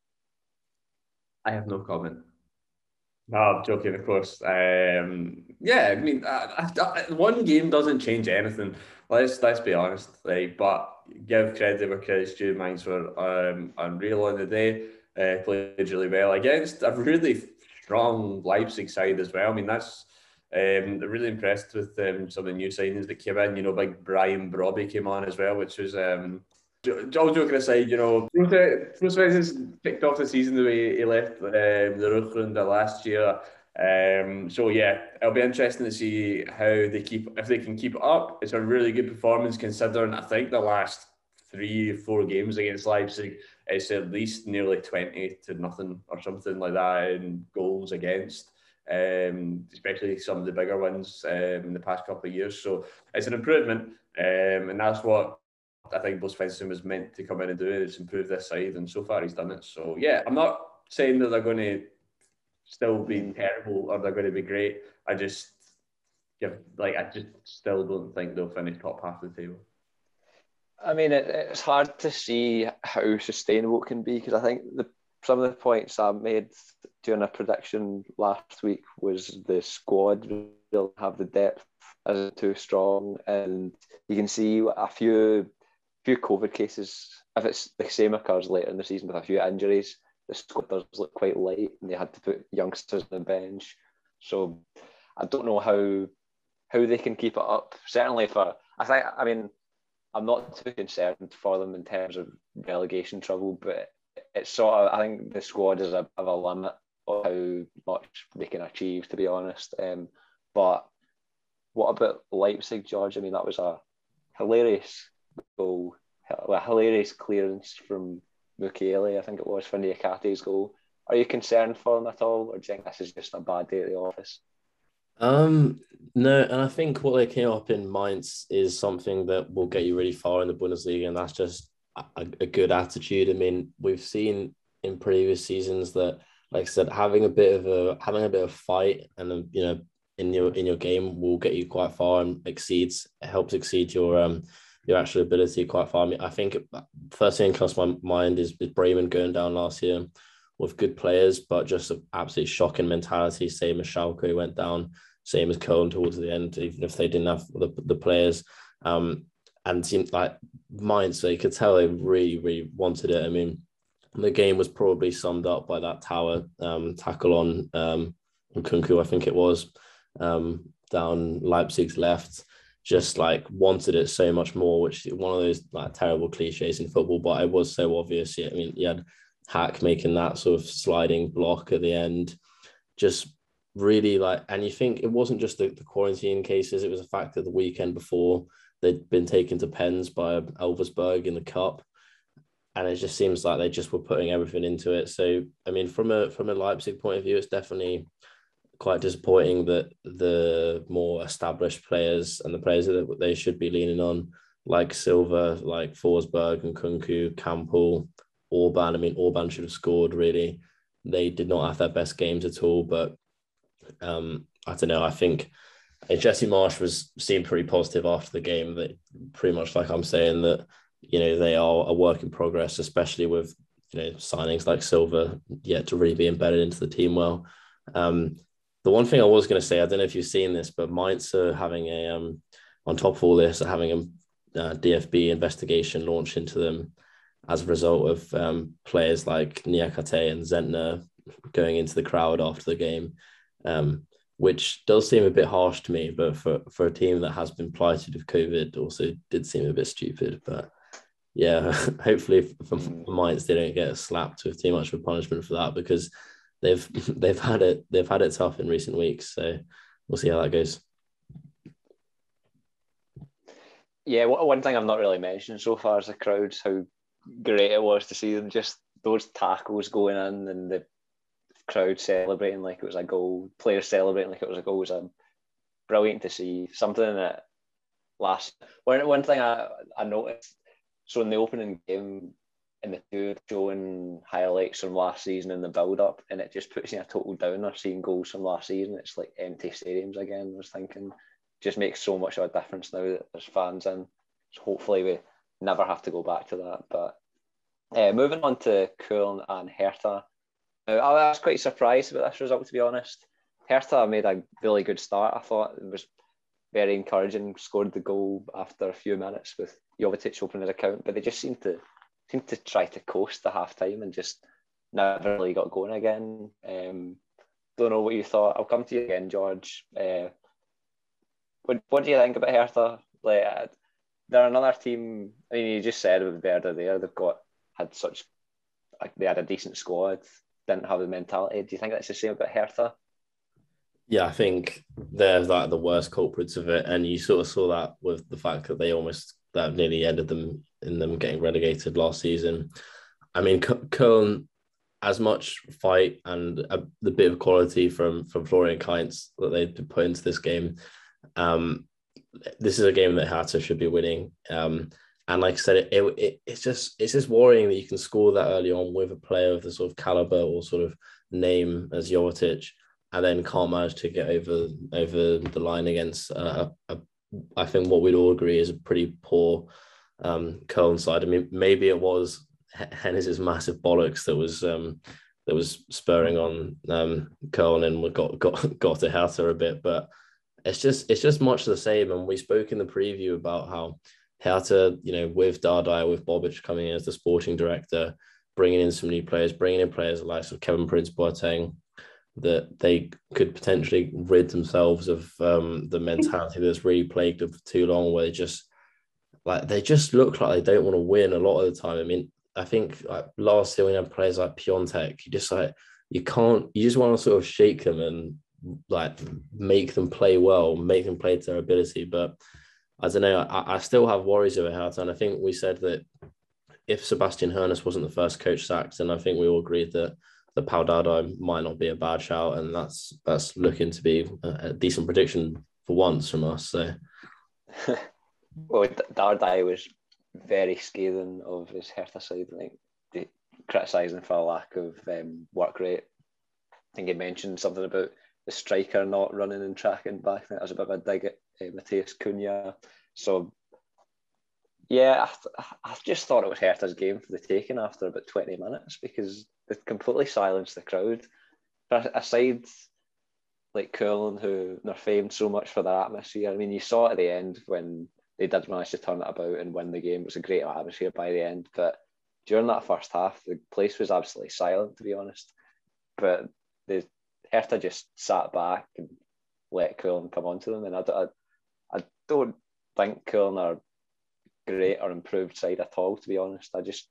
I have no comment. No, I'm joking, of course. Yeah, I mean, one game doesn't change anything. Let's be honest. But give credit where credit's due. Mainz were unreal on the day. Played really well against a really strong Leipzig side as well. I mean, that's they're really impressed with some of the new signings that came in. You know, big Brian Brobby came on as well, which was all joking aside, you know, Bruce kicked off the season the way he left the Rückrunde last year. So yeah, it'll be interesting to see how if they can keep it up. It's a really good performance considering I think the last 3-4 games against Leipzig, it's at least nearly 20-0 or something like that in goals against. Especially some of the bigger ones in the past couple of years. So it's an improvement, and that's what I think Bo Svensson was meant to come in and do, is improve this side, and so far he's done it. So yeah, I'm not saying that they're going to still be terrible or they're going to be great. I just still don't think they'll finish top half of the table. I mean, it's hard to see how sustainable it can be, because I think some of the points I made during a prediction last week was the squad will have the depth as too strong, and you can see a few COVID cases. If it's the same occurs later in the season with a few injuries, the squad does look quite light, and they had to put youngsters on the bench. So I don't know how they can keep it up. Certainly I'm not too concerned for them in terms of relegation trouble, but it's sort of, I think the squad is of a limit of how much they can achieve, to be honest. But what about Leipzig, George? I mean, that was a hilarious goal, a hilarious clearance from Mukiele, I think it was, for Niakate's goal. Are you concerned for them at all, or do you think this is just a bad day at the office? No, and I think what they came up in Mainz is something that will get you really far in the Bundesliga, and that's just a good attitude. I mean, we've seen in previous seasons that, like I said, having a bit of fight and in your game will get you quite far and helps exceed your actual ability quite far. I mean, I think first thing that comes to my mind is Bremen going down last year with good players, but just an absolutely shocking mentality. Same as Schalke went down, same as Köln towards the end, even if they didn't have the players. And seemed like Mainz, so you could tell they really, really wanted it. I mean, the game was probably summed up by that Tower tackle on Nkunku, I think it was, down Leipzig's left. Just like wanted it so much more, which is one of those like terrible cliches in football, but it was so obvious. Yeah, I mean, you had Hack making that sort of sliding block at the end, just really and you think it wasn't just the quarantine cases, it was the fact that the weekend before they'd been taken to pens by Elversberg in the cup, and it just seems like they just were putting everything into it. So I mean, from a Leipzig point of view, it's definitely quite disappointing that the more established players and the players that they should be leaning on, like Silva, like Forsberg and Nkunku, Campbell, Orban. I mean, Orban should have scored, really. They did not have their best games at all, but I don't know. I think Jesse Marsch seemed pretty positive after the game, that pretty much like I'm saying that, they are a work in progress, especially with, signings like Silva yet to really be embedded into the team well. The one thing I was going to say, I don't know if you've seen this, but Mainz are having on top of all this, are having a DFB investigation launched into them as a result of players like Niakate and Zentner going into the crowd after the game, which does seem a bit harsh to me, but for a team that has been blighted with COVID also did seem a bit stupid. But yeah, hopefully for Mainz they don't get slapped with too much of a punishment for that, because they've had it tough in recent weeks. So we'll see how that goes. Yeah, one thing I've not really mentioned so far is the crowds, how great it was to see them, just those tackles going in and the crowd celebrating like it was a goal, players celebrating like it was a goal. It was brilliant to see. Something that one thing I noticed, so in the opening game, in the two showing highlights from last season in the build-up, and it just puts you in a total downer seeing goals from last season. It's like empty stadiums again. I was thinking, just makes so much of a difference now that there's fans in. So hopefully we never have to go back to that. But moving on to Köln and Hertha. I was quite surprised about this result, to be honest. Hertha made a really good start. I thought it was very encouraging. Scored the goal after a few minutes with Jovetic opening his account, but they just seemed to try to coast the half time and just never really got going again. Don't know what you thought. I'll come to you again, George. What do you think about Hertha? Like, they're another team. I mean, you just said with Werder there, they had a decent squad, didn't have the mentality. Do you think that's the same about Hertha? Yeah, I think they're like the worst culprits of it, and you sort of saw that with the fact that that nearly ended them in them getting relegated last season. I mean, Köln, as much fight and the bit of quality from Florian Kainz that they put into this game. This is a game that Hertha should be winning. And like I said, it's just worrying that you can score that early on with a player of the sort of caliber or sort of name as Jovetic, and then can't manage to get over the line against I think what we'd all agree is a pretty poor Köln side. I mean, maybe it was Hennes' massive bollocks that was spurring on Köln and got to Hertha a bit, but it's just much the same. And we spoke in the preview about how Hertha, with Dardai, with Bobic coming in as the sporting director, bringing in some new players, bringing in players like Kevin Prince Boateng, that they could potentially rid themselves of the mentality that's really plagued them for too long, where they just look like they don't want to win a lot of the time. I mean, I think last year when you had players like Piontek, you just want to sort of shake them and make them play well, make them play to their ability. But I don't know, I still have worries over Hertha, and I think we said that if Sebastian Hoeneß wasn't the first coach sacked, then I think we all agreed that Pau Dardai might not be a bad shout, and that's looking to be a decent prediction for once from us. So, well, Dardai was very scathing of his Hertha side. I think criticising for a lack of work rate. I think he mentioned something about the striker not running and tracking back. I think that was a bit of a dig at Matheus Cunha. So, yeah, I just thought it was Hertha's game for the taking after about 20 minutes, because they completely silenced the crowd. But aside like Köln, who are famed so much for their atmosphere, I mean, you saw at the end when they did manage to turn it about and win the game. It was a great atmosphere by the end. But during that first half, the place was absolutely silent, to be honest. But the Hertha just sat back and let Köln come onto them. And I don't think Köln are great or improved side at all, to be honest.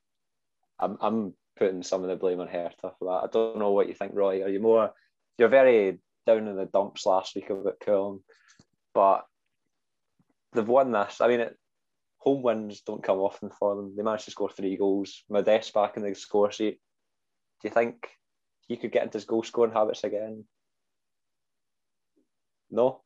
I'm putting some of the blame on Hertha for that. I don't know what you think, Roy. You're very down in the dumps last week about Köln, but they've won this. I mean, home wins don't come often for them. They managed to score 3 goals. Modeste back in the score sheet. Do you think he could get into his goal scoring habits again? No?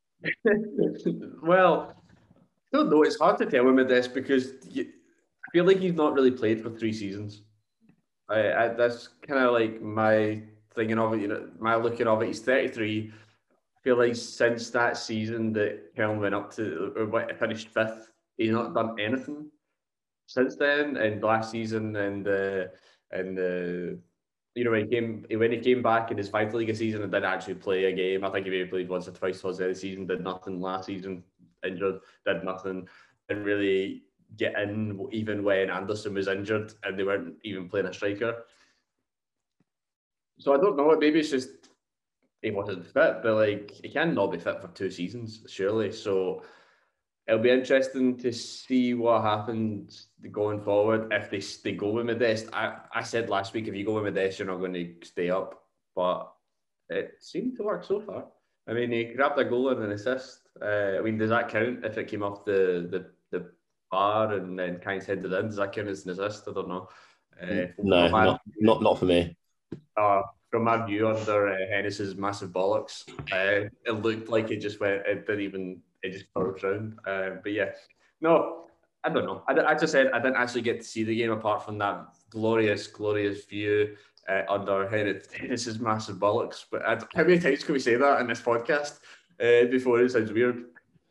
Well, I don't know. It's hard to tell with Modeste because I feel like he's not really played for 3 seasons. That's kind of like my thinking of it. My looking of it. He's 33. I feel like since that season that Köln went up to or finished 5th, he's not done anything since then. And last season and the you know, when he came back in his 5th Liga season and didn't actually play a game. I think he maybe played once or twice towards the end of the season, did nothing last season, injured, did nothing, didn't really get in even when Anderson was injured and they weren't even playing a striker. So I don't know, maybe it's just he wasn't fit, but like he cannot be fit for 2 seasons, surely. So it'll be interesting to see what happens going forward if they go with Modeste. I said last week, if you go with Modeste, you're not going to stay up. But it seemed to work so far. I mean, he grabbed a goal and an assist. I mean, does that count if it came off the bar and then Kynes headed in? Does that count as an assist? I don't know. No, not for me. From my view under Hennessy's massive bollocks, it looked like it just went. It just curved round. But yeah, no, I don't know. I just said I didn't actually get to see the game apart from that glorious view under Hennessy's massive bollocks. But how many times can we say that in this podcast before it sounds weird?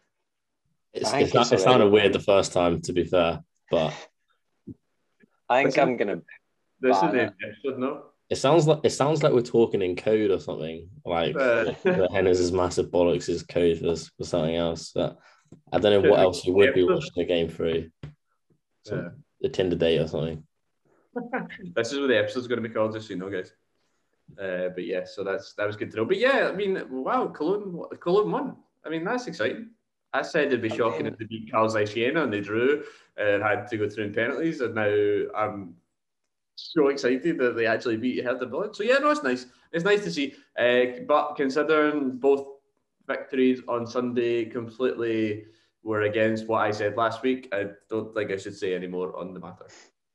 It sounded weird the first time, to be fair, but I think I'm gonna. This is the episode, no? It sounds like we're talking in code or something. Like the Hennessy's massive bollocks is code for something else. But I don't know what else you would be watching the game through. The Tinder date or something. This is what the episode's going to be called, just so you know, guys. But yeah, so that was good to know. But yeah, I mean, wow, Cologne won. I mean, that's exciting. I said it'd be shocking if they beat Carl Siena and they drew and had to go through in penalties, and now I'm so excited that they actually beat Hertha Berlin. So yeah, no, it's nice. It's nice to see. But considering both victories on Sunday completely were against what I said last week, I don't think I should say any more on the matter.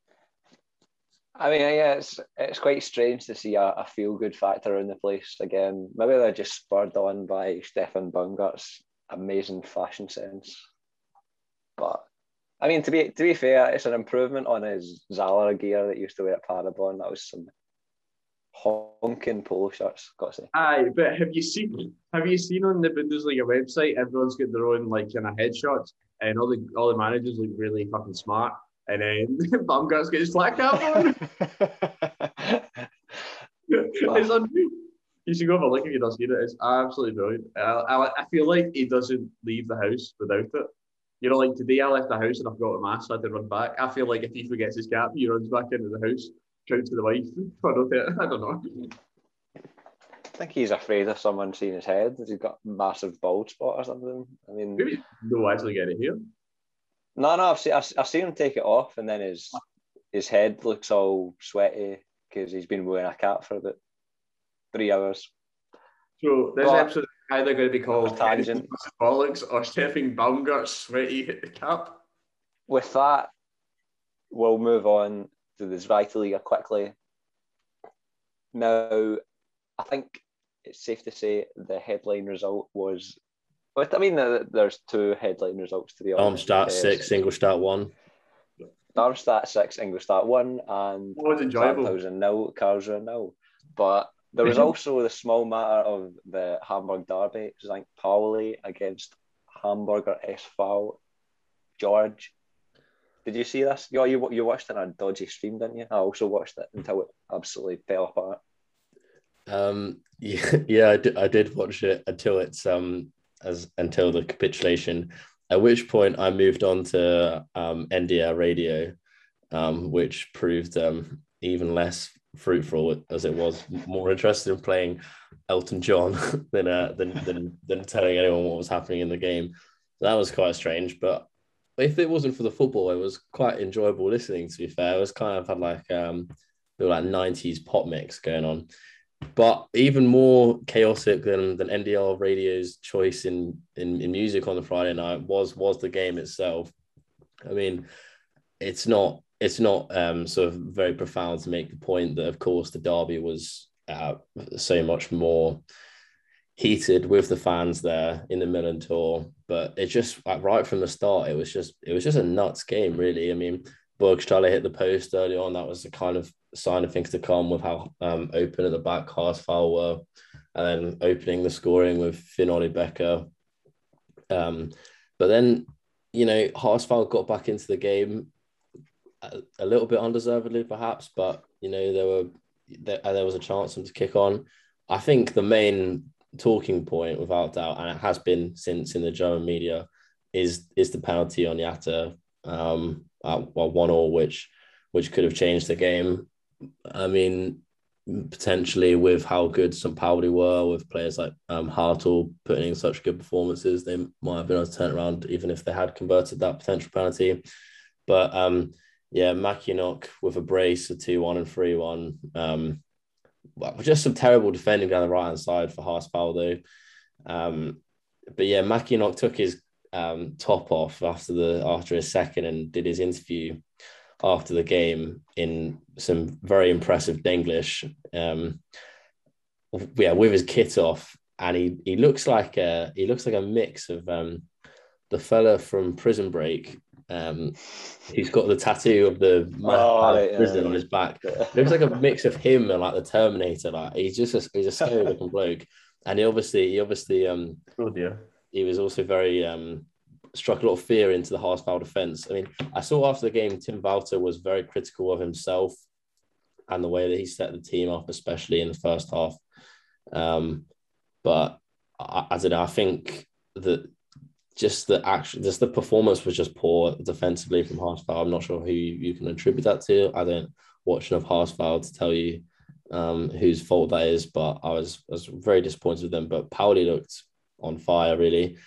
I mean, yeah, it's quite strange to see a feel-good factor in the place again. Maybe they're just spurred on by Stefan Baumgart's amazing fashion sense. But I mean, to be fair, it's an improvement on his Zala gear that he used to wear at Paderborn. That was some honking polo shirts, got to say. Aye, but have you seen on the Bundesliga website, everyone's got their own like kind of headshots, and all the managers look really fucking smart, and then Baumgart's got his flat cap on. It's unreal. You should go have a look if you don't see it. It's absolutely brilliant. I feel like he doesn't leave the house without it. You know, like today I left the house and I forgot a mask, so I had to run back. I feel like if he forgets his cap, he runs back into the house, shouts to the wife. I don't know. I think he's afraid of someone seeing his head. Has he got a massive bald spot or something? I mean, maybe no, actually get it here. No, I've seen him take it off, and then his head looks all sweaty because he's been wearing a cap for about 3 hours. So this episode is either going to be called Tangent Bollocks or Stefan Baumgart's sweaty hit the cap. With that, we'll move on to the Zweite Liga quickly. Now, I think it's safe to say the headline result was. I mean, there's 2 headline results to be honest. Darmstadt 6, Ingolstadt 1. Darmstadt 6, Ingolstadt 1, and Sandhausen 0, Karlsruhe 0. But there was also the small matter of the Hamburg derby, St. Pauli against Hamburger SV. George, did you see this? You watched it on a dodgy stream, didn't you? I also watched it until it absolutely fell apart. Yeah, I did watch it until until the capitulation. At which point I moved on to NDR Radio, which proved even less fruitful as it was more interested in playing Elton John than telling anyone what was happening in the game. So that was quite strange. But if it wasn't for the football, it was quite enjoyable listening. To be fair, it was kind of had like 90s pop mix going on. But even more chaotic than NDR Radio's choice in music on the Friday night was the game itself. I mean, it's not sort of very profound to make the point that, of course, the derby was so much more heated with the fans there in the Millantor, but it just like right from the start, it was just a nuts game, really. I mean, Burgstaller hit the post early on. That was a kind of sign of things to come with how open at the back Harsfall were, and then opening the scoring with Finn Ollie Becker. But then, Harsfall got back into the game a little bit undeservedly, perhaps, but there were there was a chance for him to kick on. I think the main talking point, without doubt, and it has been since in the German media, is the penalty on Yatta, at 1-1, which could have changed the game. I mean, potentially with how good St. Pauli were, with players like Hartl putting in such good performances, they might have been able to turn around even if they had converted that potential penalty. But Mackinock with a brace, a 2-1 and 3-1. Just some terrible defending down the right-hand side for Haas-Faldo. But yeah, Mackinock took his top off after his second and did his interview after the game in some very impressive Denglish. With his kit off, and he looks like a mix of the fella from Prison Break. He's got the tattoo of the prison on his back. Looks like a mix of him and like the Terminator. Like he's a scary looking bloke, and he obviously he was also very struck a lot of fear into the Haas-Faldo defense. I mean, I saw after the game Tim Walter was very critical of himself and the way that he set the team up, especially in the first half. But I don't know. I think that just the performance was just poor defensively from Haas-Faldo. I'm not sure who you can attribute that to. I don't watch enough Haas-Faldo to tell you whose fault that is, but I was very disappointed with them. But Pauli looked on fire, really.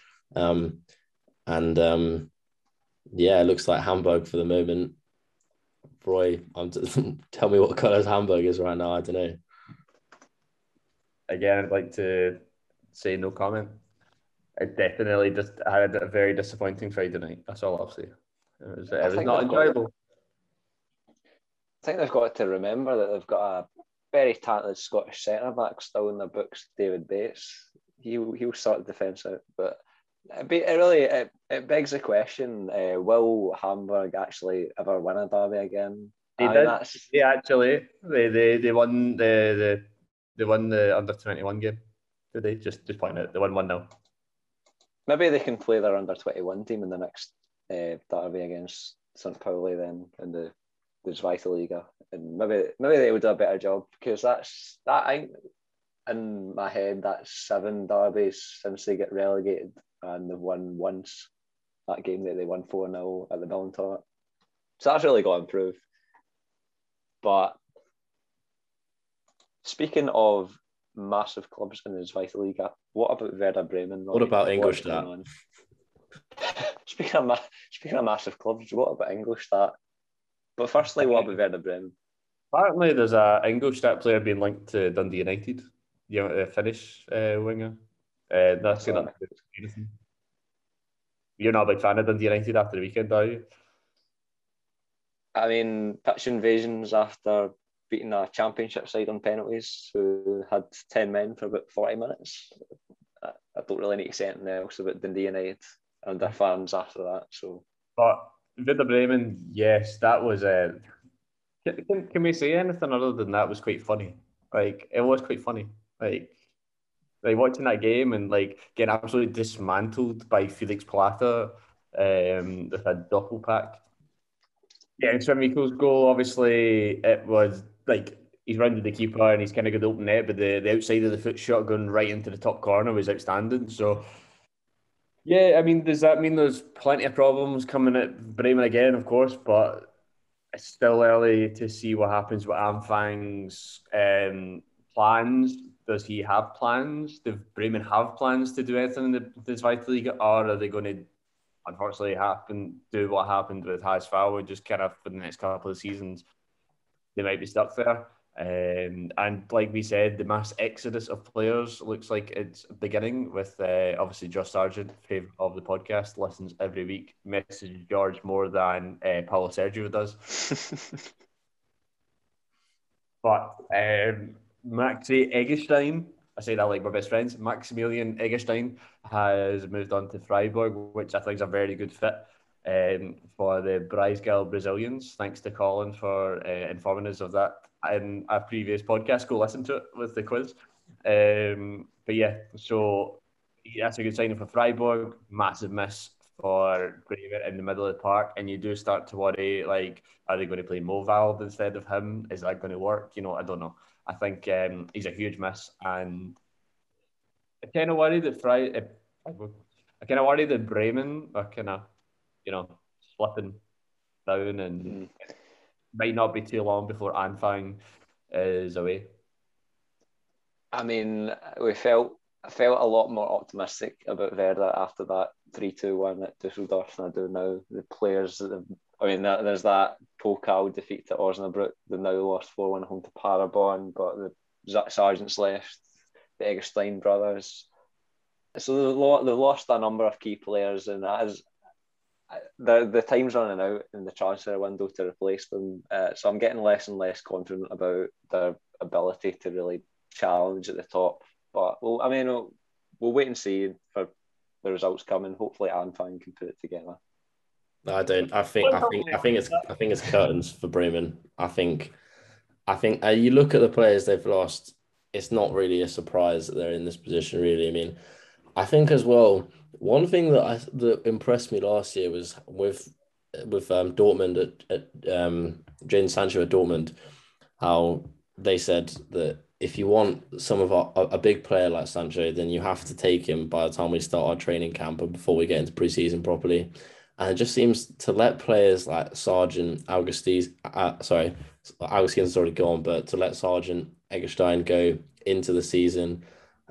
It looks like Hamburg for the moment. Roy, tell me what colours Hamburg is right now. I don't know. Again, I'd like to say no comment. It definitely just had a very disappointing Friday night. That's all I'll say. It was not enjoyable. I think they've got to remember that they've got a very talented Scottish centre-back still in their books, David Bates. He'll sort the defence out, but it begs the question: will Hamburg actually ever win a derby again? They won the under-21 game. Did they just point out they won 1-0? Maybe they can play their under-21 team in the next derby against St. Pauli then in the Zweite Liga, and maybe they would do a better job, because in my head that's 7 derbies since they get relegated, and they've won once, that game that they won 4-0 at the Millantor. So that's really got to improve. But speaking of massive clubs in the Zweite Liga, what about Werder Bremen? What about Ingolstadt? Speaking of massive clubs, what about Ingolstadt? But firstly, what about Werder Bremen? Apparently, there's a Ingolstadt player being linked to Dundee United. The Finnish winger. That's going to anything. You're not a big fan of Dundee United after the weekend, are you? I mean, pitch invasions after beating a championship side on penalties who had 10 men for about 40 minutes. I don't really need to say anything else about Dundee United and their fans after that. So, but Werder Bremen, yes, that was a. Can we say anything other than that was quite funny? Like, it was quite funny. Like watching that game and getting absolutely dismantled by Felix Plata with a doppel pack. Yeah, and Sven-Mikkel's goal, obviously, it was he's rounded the keeper and he's kind of got the open net, but the outside of the foot shot going right into the top corner was outstanding. So, yeah, I mean, does that mean there's plenty of problems coming at Bremen again? Of course, but it's still early to see what happens with Anfang's plans. Does he have plans? Does Bremen have plans to do anything in the Zweite Liga, or are they going to, unfortunately, do what happened with Haas-Faldo, just kind of for the next couple of seasons? They might be stuck there. And like we said, the mass exodus of players looks like it's beginning with obviously Josh Sargent, favourite of the podcast, listens every week, messages George more than Paulo Sergio does. But Maxi Eggestein, I say that like my best friends, Maximilian Eggestein has moved on to Freiburg, which I think is a very good fit for the Breisgau Brazilians. Thanks to Colin for informing us of that in a previous podcast. Go listen to it with the quiz. But yeah, so that's a good signing for Freiburg. Massive miss for Bremen in the middle of the park, and you do start to worry, like, are they going to play Mo Valve instead of him? Is that going to work? I don't know. I think he's a huge miss, and I kind of worry that I kind of worry that Bremen are kind of, slipping down, and it might not be too long before Anfang is away. I mean, I felt a lot more optimistic about Werder after that 3-2 at Dusseldorf than I do now. The players, there's that Pokal defeat to Osnabrück. They've now lost 4-1 home to Paderborn, but the Sargent's left, the Eggestein brothers. So they've lost a number of key players, and that is the time's running out in the transfer window to replace them. So I'm getting less and less confident about their ability to really challenge at the top. But we'll wait and see for the results coming. Hopefully, Anfang can put it together. No, I don't. I think it's curtains for Bremen. I think you look at the players they've lost. It's not really a surprise that they're in this position. Really, I mean, I think as well. One thing that impressed me last year was with Dortmund at Jadon Sancho at Dortmund, how they said that if you want a big player like Sancho, then you have to take him by the time we start our training camp and before we get into preseason properly. And it just seems to let players like Sargent, Augustin's already gone, but to let Sargent, Eggestein go into the season.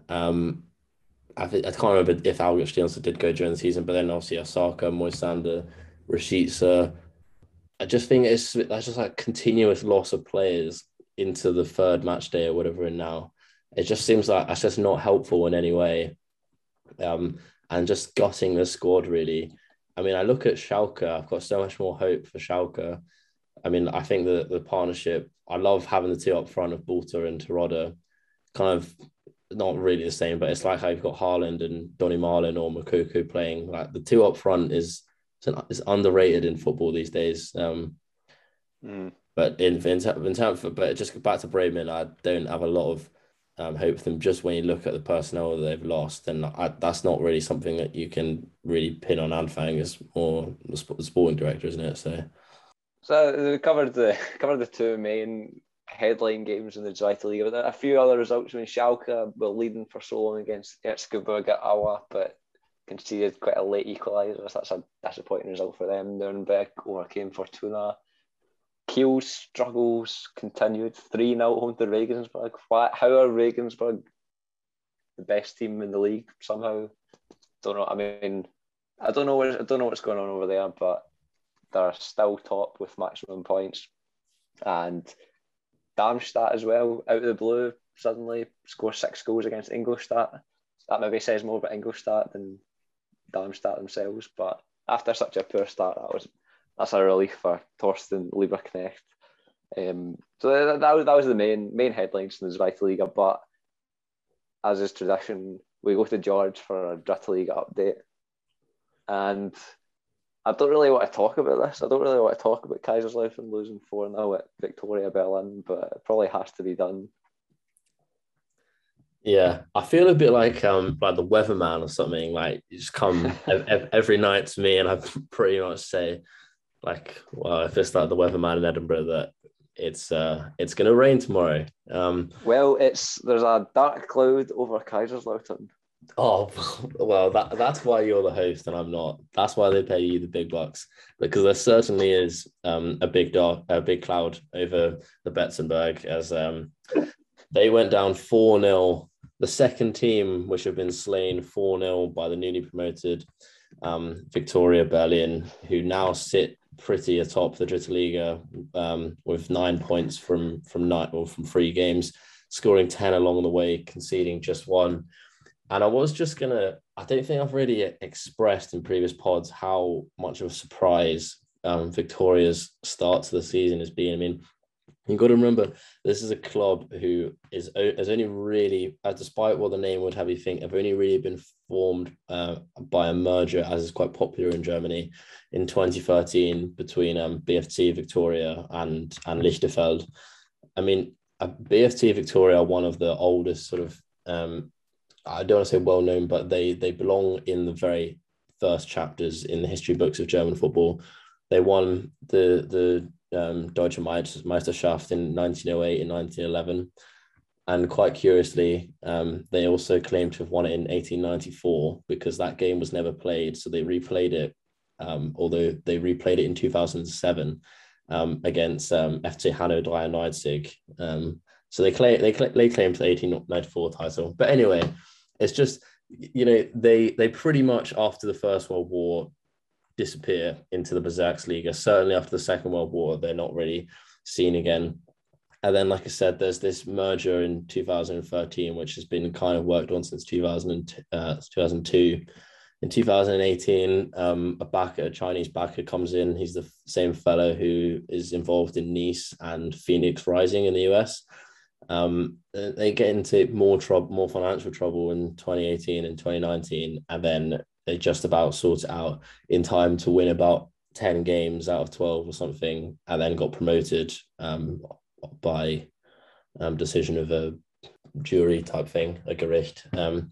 I can't remember if Augustin also did go during the season, but then obviously Osaka, Moisander, Rashica. I just think that's just like continuous loss of players into the third match day or whatever in now. It just seems like that's just not helpful in any way. And just gutting the squad, really. I mean, I look at Schalke, I've got so much more hope for Schalke. I mean, I think the partnership, I love having the two up front of Bolter and Terodde, kind of not really the same, but it's like how you've got Haaland and Donny Marlin or Moukoko playing. Like the two up front is underrated in football these days. But but just back to Bremen, I don't have a lot of hope for them. Just when you look at the personnel that they've lost, and that's not really something that you can really pin on Anfang. It's more the sporting director, isn't it? So we covered the two main headline games in the Zweite Liga, but a few other results. I mean, Schalke were leading for so long against Erzgebirge Aue, but conceded quite a late equaliser. So that's a disappointing result for them. Nuremberg overcame Fortuna. Kiel's struggles continued. 3-0 home to Regensburg. How are Regensburg the best team in the league somehow? Don't know. I mean, I don't know what's going on over there, but they're still top with maximum points. And Darmstadt as well, out of the blue, suddenly score 6 goals against Ingolstadt. That maybe says more about Ingolstadt than Darmstadt themselves. But after such a poor start, that's a relief for Thorsten Lieberknecht. So that was the main headlines in the Zweite Liga. But as is tradition, we go to George for a Dritte Liga update. And I don't really want to talk about this. I don't really want to talk about Kaiserslautern losing 4-0 at Victoria Berlin, but it probably has to be done. Yeah, I feel a bit like the weatherman or something. Like you just come every night to me, and I pretty much say, like, well, if it's like the weatherman in Edinburgh, that it's going to rain tomorrow. Well, there's a dark cloud over Kaiserslautern. Oh, well, that's why you're the host and I'm not. That's why they pay you the big bucks, because there certainly is a big cloud over the Betzenberg, as they went down 4-0. The second team, which have been slain 4-0 by the newly promoted Victoria Berlin, who now sit pretty atop the Dritte Liga with 9 points from 3 games, scoring 10 along the way, conceding just 1. And I don't think I've really expressed in previous pods how much of a surprise Victoria's start to the season has been. I mean, you've got to remember, this is a club who has only really, despite what the name would have you think, have only really been formed by a merger, as is quite popular in Germany, in 2013 between BFT Victoria and Lichterfeld. I mean, BFT Victoria are one of the oldest sort of, I don't want to say well-known, but they belong in the very first chapters in the history books of German football. They won the Deutsche Meisterschaft in 1908 and 1911. And quite curiously, they also claim to have won it in 1894 because that game was never played. So they replayed it, although they replayed it in 2007 against FC Hanno 93. So they claim to the 1894 title. But anyway, it's just, they pretty much after the First World War disappear into the Bezirksliga. Certainly after the Second World War, they're not really seen again. And then, like I said, there's this merger in 2013, which has been kind of worked on since 2002. In 2018, a Chinese backer comes in. He's the same fellow who is involved in Nice and Phoenix Rising in the US. They get into more financial trouble in 2018 and 2019, and then they just about sort it out in time to win about 10 games out of 12 or something, and then got promoted by decision of a jury type thing, a Gericht.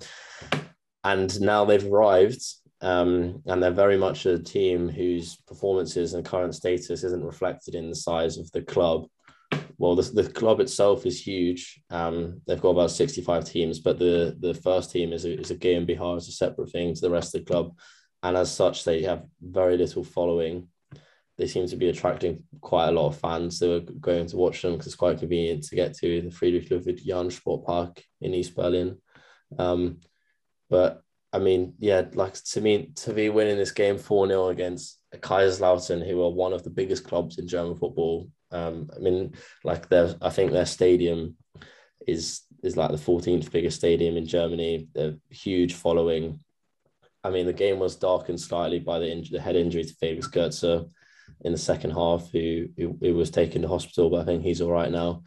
And now they've arrived, and they're very much a team whose performances and current status isn't reflected in the size of the club. Well, the club itself is huge. They've got about 65 teams, but the first team is a GmbH, it's a separate thing to the rest of the club. And as such, they have very little following. They seem to be attracting quite a lot of fans who are going to watch them because it's quite convenient to get to the Friedrich Ludwig Jahn Sportpark in East Berlin. But I mean, yeah, like to be winning this game 4-0 against Kaiserslautern, who are one of the biggest clubs in German football. I mean, like I think their stadium is like the 14th biggest stadium in Germany. They're huge following. I mean, the game was darkened slightly by the head injury to Felix Goetze in the second half, who was taken to hospital, but I think he's all right now.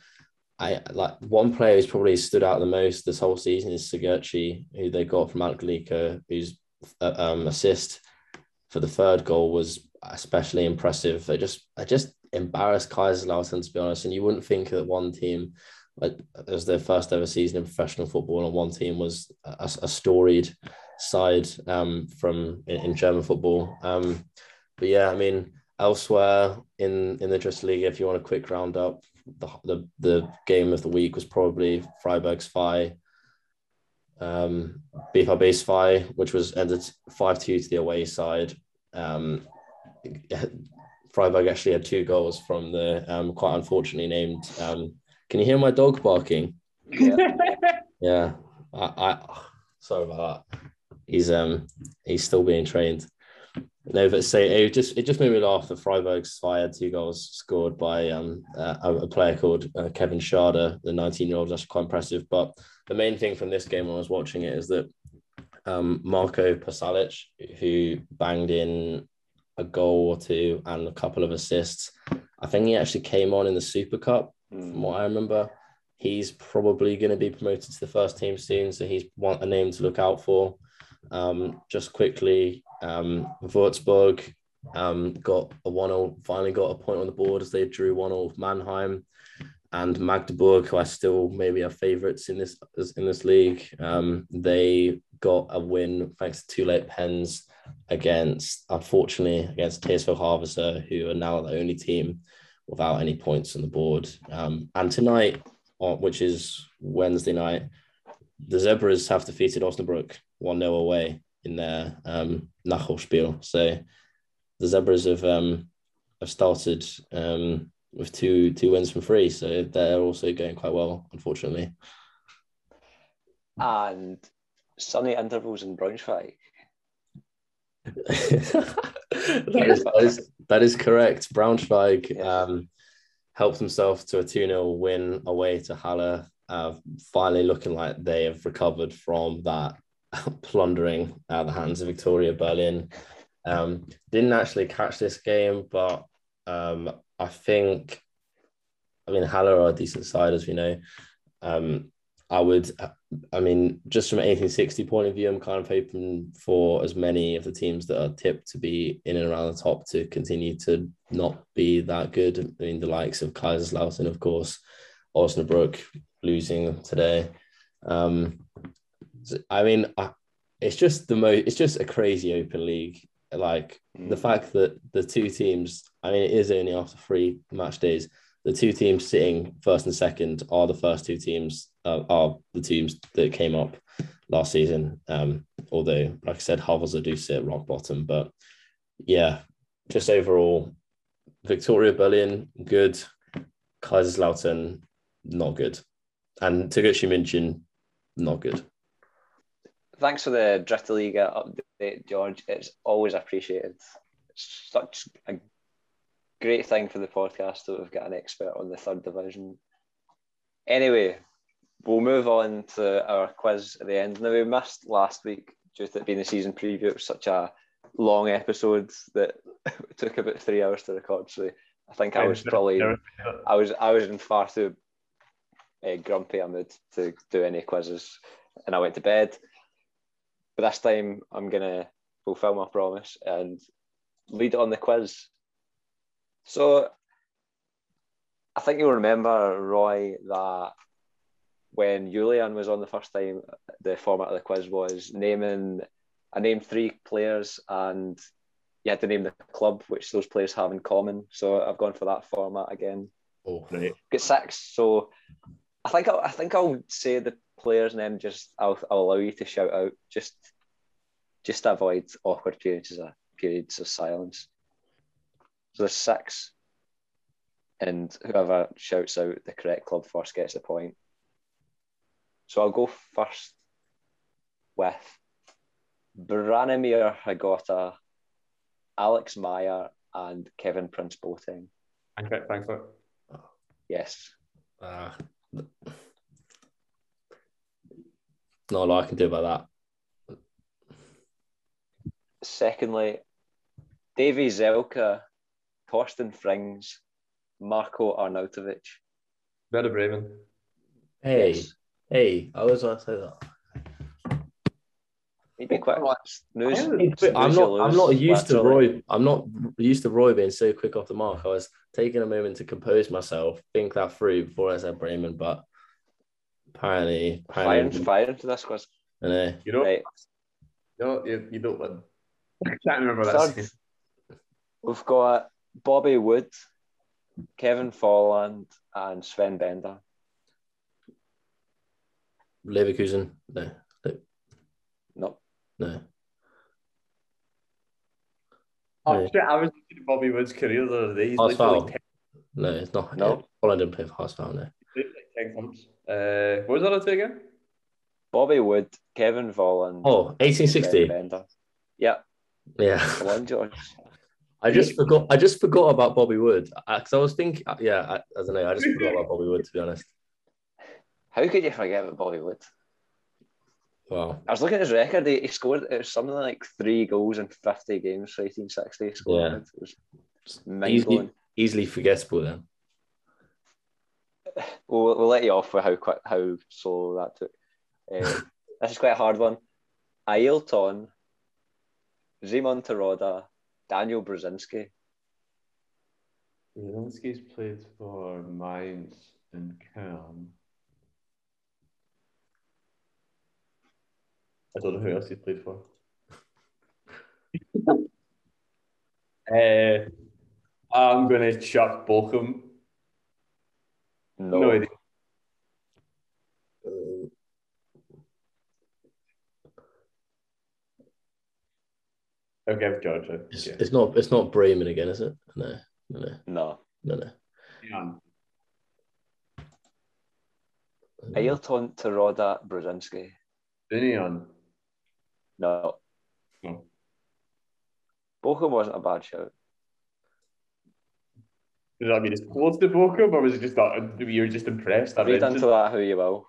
One player who's probably stood out the most this whole season is Sigurdschi, who they got from Alkalika, whose assist for the third goal was especially impressive. I just embarrassed Kaiserslautern, to be honest, and you wouldn't think that one team, like it was their first ever season in professional football, and one team was a storied side in German football. But yeah, I mean, elsewhere in the Drittliga, if you want a quick roundup, the game of the week was probably Freiburg's 5, BVB's 5, which was ended 5-2 to the away side. Freiburg actually had 2 goals from the quite unfortunately named. Can you hear my dog barking? Yeah. I sorry about that. He's still being trained. No, but it just made me laugh that Freiburg's had 2 goals scored by a player called Kevin Schade, the 19-year-old. That's quite impressive. But the main thing from this game when I was watching it is that Marko Pasalic, who banged in a goal or 2 and a couple of assists, I think he actually came on in the Super Cup, from what I remember. He's probably going to be promoted to the first team soon, so he's a name to look out for. Just quickly, Würzburg got a 1-0, finally got a point on the board as they drew 1-0 with Mannheim, and Magdeburg, who are still maybe our favourites in this league, they got a win thanks to 2 late pens against TSV Havelse, who are now the only team without any points on the board. And tonight, which is Wednesday night, the Zebras have defeated Osnabrück 1-0 away in their Nachholspiel. So the Zebras have started with two wins from 3, so they're also going quite well, unfortunately. And sunny intervals in Braunschweig. that is correct. Braunschweig helped themselves to a 2-0 win away to Halle, finally looking like they have recovered from that plundering at the hands of Victoria Berlin. Didn't actually catch this game, but I mean, Halle are a decent side, as we know. Just from an 1860 point of view, I'm kind of hoping for as many of the teams that are tipped to be in and around the top to continue to not be that good. I mean, the likes of Kaiserslautern, of course, Osnabrück losing today. it's just it's just a crazy open league. Like the fact that the two teams, I mean, it is only after 3 match days. The two teams sitting first and second are the first two teams, are the teams that came up last season. Although, like I said, Havels do sit at rock bottom. But yeah, just overall, Victoria Berlin, good. Kaiserslautern, not good. And Tegucigalpa München, not good. Thanks for the Dritte Liga update, George. It's always appreciated. It's such a great thing for the podcast that we've got an expert on the third division. Anyway, we'll move on to our quiz at the end. Now, we missed last week due to it being the season preview. It was such a long episode that it took about 3 hours to record. So I think I was in far too grumpy a mood to do any quizzes, and I went to bed. But this time I'm going to fulfill my promise and lead on the quiz. So I think you'll remember, Roy, that when Julian was on the first time, the format of the quiz was I named 3 players and you had to name the club which those players have in common. So I've gone for that format again. Oh, right. Get 6. So I think I'll say the player's name. I'll allow you to shout out just to avoid awkward periods of silence. So there's 6, and whoever shouts out the correct club first gets the point. So I'll go first with Branimir Hrgota, Alex Meyer, and Kevin Prince Boateng. Okay, thanks for it. Yes. Not a lot I can do about that. Secondly, Davy Zelka, Torsten Frings, Marko Arnautovic. Werder Bremen. Hey, Yes. Hey, I was going to say that. He'd be quick. I'm not used to Roy. I'm not used to Roy being so quick off the mark. I was taking a moment to compose myself, think that through before I said Bremen, but apparently Fire into this quiz. I know. You don't. Right. No, you don't win. I can't remember Third, that. we've got Bobby Wood, Kevin Folland, and Sven Bender. Leverkusen. No. Oh shit! I was looking at Bobby Wood's career the other day. He's Haas. No, it's not. No. Holland didn't play for Haas. No. Played like 10 clubs. What was that other again? Bobby Wood, Kevin Volland. Oh, 1860. Bender. Yeah. Yeah. Come on, George. I just forgot about Bobby Wood because I was thinking. I don't know. I just forgot about Bobby Wood, to be honest. How could you forget about Bobby Wood? Wow. I was looking at his record. He scored something like 3 goals in 50 games for 1860. He scored. Yeah. It was mind-blowing. Easily forgettable then. We'll let you off with how slow that took. This is quite a hard one. Ailton, Szymon Teroda, Daniel Brzezinski. Brzezinski's played for Mainz and Köln. I don't know who else he's played for. I'm going to chuck Bochum. No idea. I'll give George a It's not Bremen again, is it? No. Yeah. Ailton Teroda Brzezinski. Union. No. No. Bochum wasn't a bad shout. Does that mean it's close to Bochum, or was it just that you were just impressed? Read into that who you will.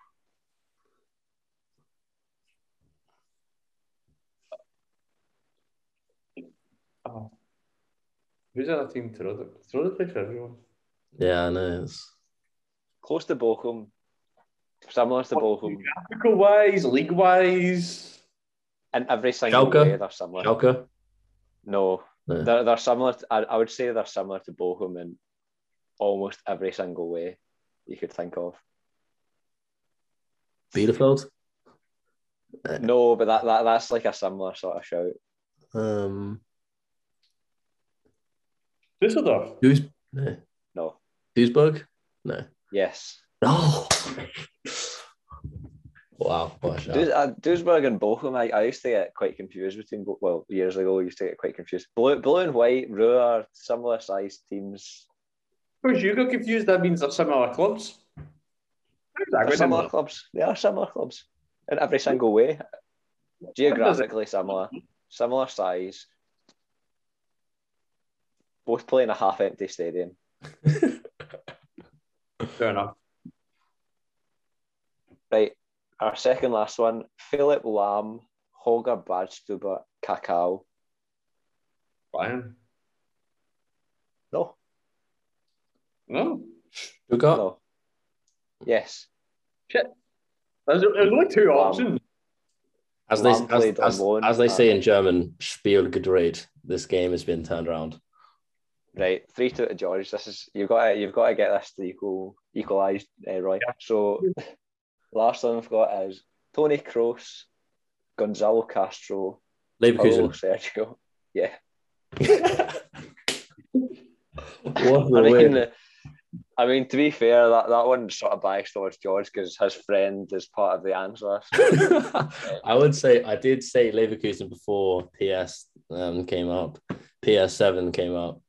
Oh. Who's on that team? Teroda played for everyone. Yeah, I know. It's Close to Bochum. Similar to Bochum. Geographical-wise, league-wise. In every single way, they're similar. Schalke? No. They're similar. I would say they're similar to Bochum in almost every single way you could think of. Bielefeld? No, but that's like a similar sort of shout. Düsseldorf. No. Duisburg? No. Yes. No. Wow, what a shout. Duisburg and Bochum, I used to get quite confused between both. Well, years ago, I used to get quite confused. Blue and White, Ruhr are similar sized teams. Of course, you got confused. That means they're similar clubs. They're similar clubs. They are similar clubs in every single way. Geographically similar, similar size. Both play in a half-empty stadium. Fair enough. Right, our second last one, Philipp Lahm, Holger Badstuber, Kakao. Bayern? No. Stuttgart? No. Yes. Shit. There's only two options. As they say in German, Spiel gedreht. This game has been turned around. Right, 3-2 to George. You've got to get this to equalise, Roy. Yeah. So last one I've got is Tony Kroos, Gonzalo Castro, Paulo Sergio. Yeah. I mean, to be fair, that one's sort of biased towards George because his friend is part of the answer. I did say Leverkusen before PS came up. PS7 came up.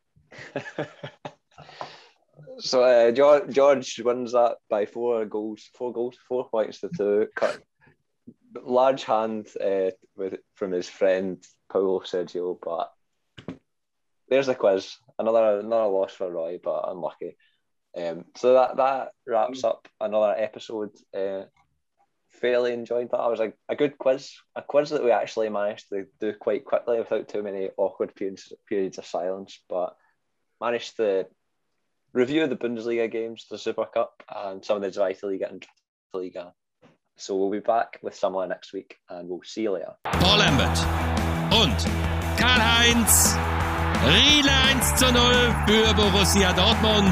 So George wins that by 4 points to 2. Cut large hand from his friend Paulo Sergio, but there's the quiz. Another loss for Roy, but unlucky. So that wraps up another episode. Fairly enjoyed that. It was a good quiz, a quiz that we actually managed to do quite quickly without too many awkward periods of silence, but managed to review the Bundesliga games, the Super Cup, and some of the Zweite Liga and Dritte Liga. So we'll be back with some next week, and we'll see you later. Paul Lambert und Karl-Heinz Riedle 1:0 für Borussia Dortmund.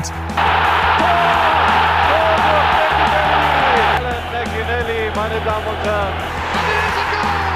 Alan Mcginelli, meine Damen und Herren.